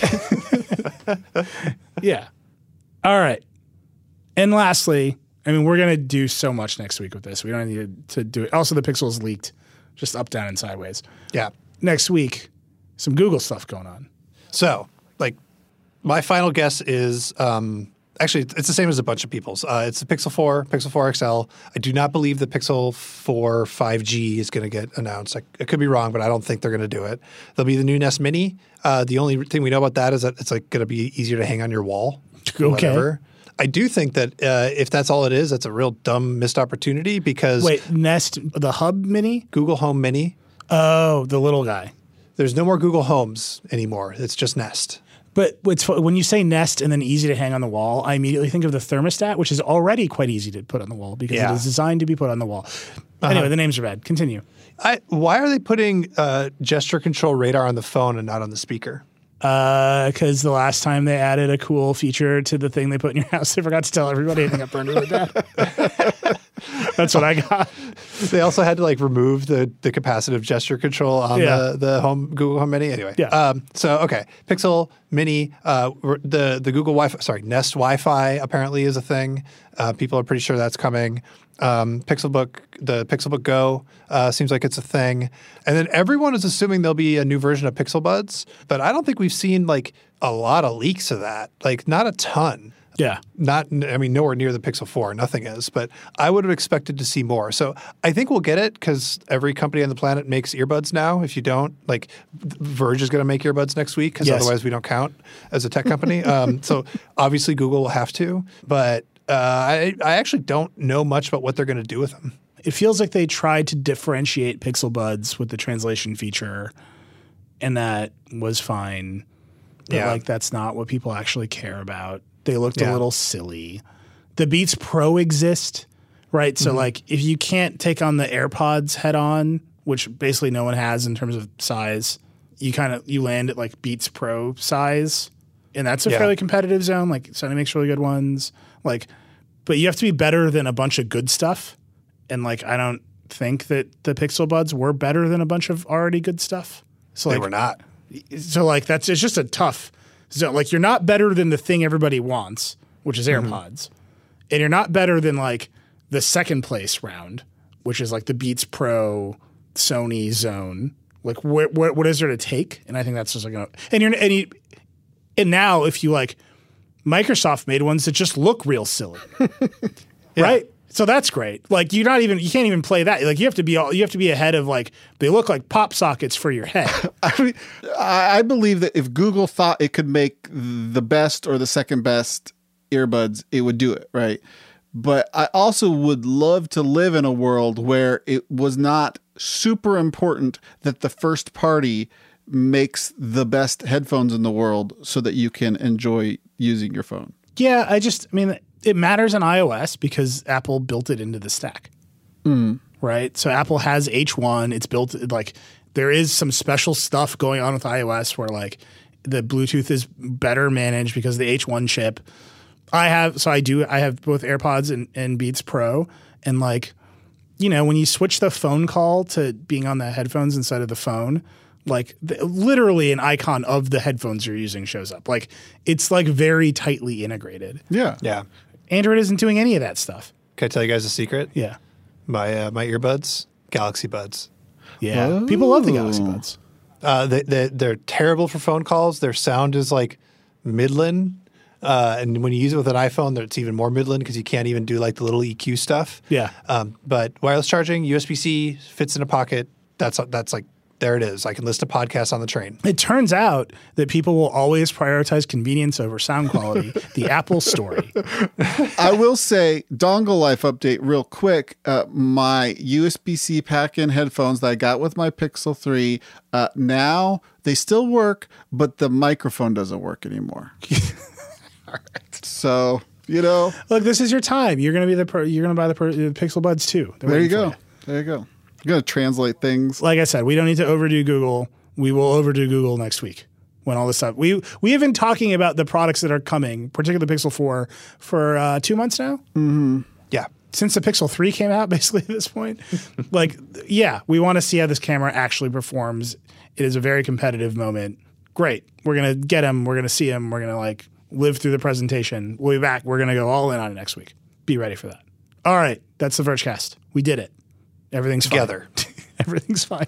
to. Yeah. All right. And lastly, I mean, we're going to do so much next week with this. We don't need to do it. Also, the Pixel's leaked just up, down, and sideways. Yeah. Next week, some Google stuff going on. So, like, my final guess is um, actually it's the same as a bunch of people's. Uh, it's the Pixel four, Pixel four X L. I do not believe the Pixel four five G is going to get announced. I, I could be wrong, but I don't think they're going to do it. There'll be the new Nest Mini. Uh, the only thing we know about that is that it's like going to be easier to hang on your wall. Okay. Whatever. I do think that uh, if that's all it is, that's a real dumb missed opportunity because wait, Nest, the Hub Mini, Google Home Mini. Oh, the little guy. There's no more Google Homes anymore. It's just Nest. But it's, when you say Nest and then easy to hang on the wall, I immediately think of the thermostat, which is already quite easy to put on the wall because yeah. it is designed to be put on the wall. Uh-huh. Anyway, the names are bad. Continue. I, why are they putting uh, gesture control radar on the phone and not on the speaker? Because uh, the last time they added a cool feature to the thing they put in your house, they forgot to tell everybody. I think I burned it with that. That's what I got. They also had to like remove the, the capacitive gesture control on Yeah. the, the home Google Home Mini. Anyway, Yeah. Um, so okay, Pixel Mini, uh, the the Google Wi-Fi, sorry, Nest Wi-Fi apparently is a thing. Uh, people are pretty sure that's coming. Um, Pixelbook, the Pixelbook Go uh, seems like it's a thing, and then everyone is assuming there'll be a new version of Pixel Buds, but I don't think we've seen like a lot of leaks of that. Like not a ton. Yeah. Not, I mean, nowhere near the Pixel four. Nothing is, but I would have expected to see more. So I think we'll get it because every company on the planet makes earbuds now. If you don't, like, Verge is going to make earbuds next week because Yes. otherwise we don't count as a tech company. um, so obviously Google will have to, but uh, I, I actually don't know much about what they're going to do with them. It feels like they tried to differentiate Pixel Buds with the translation feature, and that was fine. But Yeah. like that's not what people actually care about. They looked Yeah. a little silly. The Beats Pro exist, right? So like if you can't take on the AirPods head on, which basically no one has in terms of size, you kind of you land at like Beats Pro size, and that's a Yeah. fairly competitive zone. Like Sony makes really good ones. Like, but you have to be better than a bunch of good stuff. And like I don't think that the Pixel Buds were better than a bunch of already good stuff. So They like were not. so like that's it's just a tough so like you're not better than the thing everybody wants, which is Mm-hmm. AirPods. And you're not better than like the second place round, which is like the Beats Pro Sony zone. Like what what what is there to take? And I think that's just like a, and you're and you, and now if you like Microsoft made ones that just look real silly. Right? So that's great. Like you're not even you can't even play that. Like you have to be all, you have to be ahead of like they look like pop sockets for your head. I mean, I I believe that if Google thought it could make the best or the second best earbuds, it would do it, right? But I also would love to live in a world where it was not super important that the first party makes the best headphones in the world so that you can enjoy using your phone. Yeah, I just, I mean, it matters on iOS because Apple built it into the stack, Mm. right? So Apple has H one. It's built, like, there is some special stuff going on with iOS where, like, the Bluetooth is better managed because of the H one chip. I have, so I do, I have both AirPods and, and Beats Pro. And, like, you know, when you switch the phone call to being on the headphones instead of the phone, like the, literally an icon of the headphones you're using shows up. Like it's like very tightly integrated. Yeah. Yeah. Android isn't doing any of that stuff. Can I tell you guys a secret? Yeah. My uh, my earbuds, Galaxy Buds. Yeah. People love the Galaxy Buds. Uh, they, they, they're terrible for phone calls. Their sound is like Midland. Uh, and when you use it with an iPhone, it's even more Midland because you can't even do like the little E Q stuff. Yeah. Um, but wireless charging, U S B C, fits in a pocket. That's that's like, there it is. I can listen to podcasts on the train. It turns out that people will always prioritize convenience over sound quality. The Apple story. I will say, dongle life update real quick. Uh, my U S B C pack-in headphones that I got with my Pixel three, uh, now they still work, but the microphone doesn't work anymore. All right. So, you know. Look, this is your time. You're going to be the per, you're going to buy the, per, the Pixel Buds too. They're There you waiting for go. There you go. I'm going to translate things. Like I said, we don't need to overdo Google. We will overdo Google next week when all this stuff. We we have been talking about the products that are coming, particularly the Pixel four, for uh, two months now. Mm-hmm. Yeah. Since the Pixel three came out, basically at this point. Like, yeah, we want to see how this camera actually performs. It is a very competitive moment. Great. We're going to get him. We're going to see him. We're going to like live through the presentation. We'll be back. We're going to go all in on it next week. Be ready for that. All right. That's the Vergecast. We did it. Everything's Together. Fine. Everything's fine.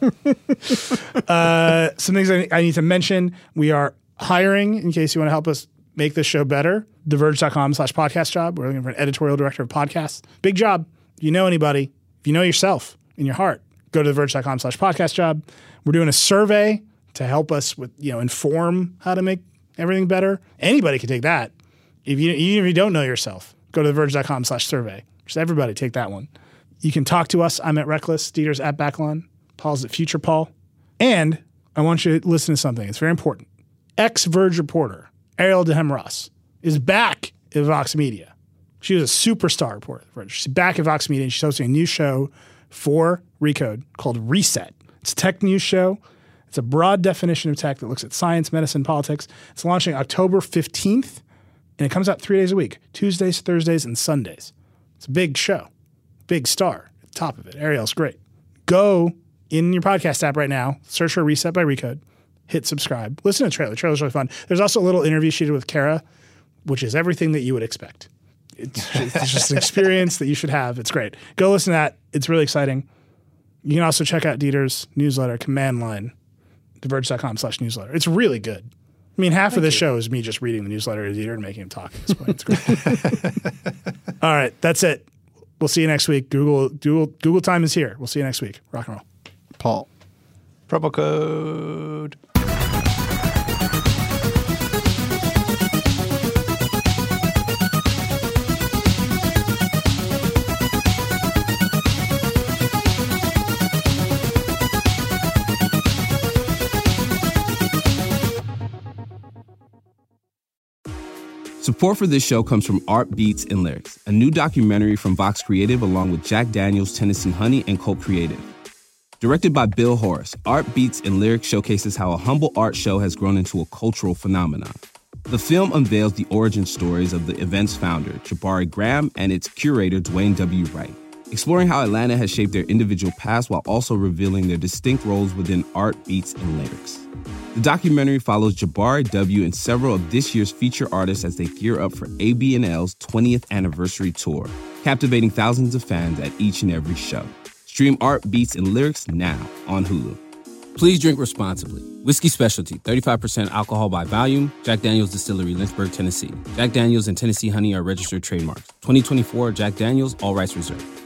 uh, some things I, I need to mention. We are hiring, in case you want to help us make this show better, theverge.com slash podcast job. We're looking for an editorial director of podcasts. Big job. If you know anybody, if you know yourself in your heart, go to theverge.com slash podcast job. We're doing a survey to help us with, you know, inform how to make everything better. Anybody can take that. If you, even if you don't know yourself, go to theverge.com slash survey. Just everybody take that one. You can talk to us. I'm at Reckless. Dieter's at Backlon. Paul's at Future Paul. And I want you to listen to something. It's very important. Ex-Verge reporter Ariel DeHem-Ross is back at Vox Media. She was a superstar reporter at Verge. She's back at Vox Media, and she's hosting a new show for Recode called Reset. It's a tech news show. It's a broad definition of tech that looks at science, medicine, politics. It's launching October fifteenth, and it comes out three days a week, Tuesdays, Thursdays, and Sundays. It's a big show. Big star. top of it. Ariel's great. Go in your podcast app right now, search for Reset by Recode, hit subscribe. Listen to the trailer. The trailer's really fun. There's also a little interview she did with Kara, which is everything that you would expect. It's, it's just an experience that you should have. It's great. Go listen to that. It's really exciting. You can also check out Dieter's newsletter, Command Line, diverge.com slash newsletter. It's really good. I mean, half Thank of this you. show is me just reading the newsletter to Dieter and making him talk at this point. It's great. All right, that's it. We'll see you next week. Google, Google, Google time is here. We'll see you next week. Rock and roll. Paul. Promo code. Support for this show comes from Art Beats and Lyrics, a new documentary from Vox Creative along with Jack Daniels, Tennessee Honey, and Colt Creative. Directed by Bill Horace, Art Beats and Lyrics showcases how a humble art show has grown into a cultural phenomenon. The film unveils the origin stories of the event's founder, Jabari Graham, and its curator, Dwayne W. Wright, exploring how Atlanta has shaped their individual past while also revealing their distinct roles within art, beats, and lyrics. The documentary follows Jabari W. and several of this year's feature artists as they gear up for A B and L's twentieth anniversary tour, captivating thousands of fans at each and every show. Stream Art, Beats, and Lyrics now on Hulu. Please drink responsibly. Whiskey Specialty, thirty-five percent alcohol by volume. Jack Daniels Distillery, Lynchburg, Tennessee. Jack Daniels and Tennessee Honey are registered trademarks. twenty twenty-four Jack Daniels, all rights reserved.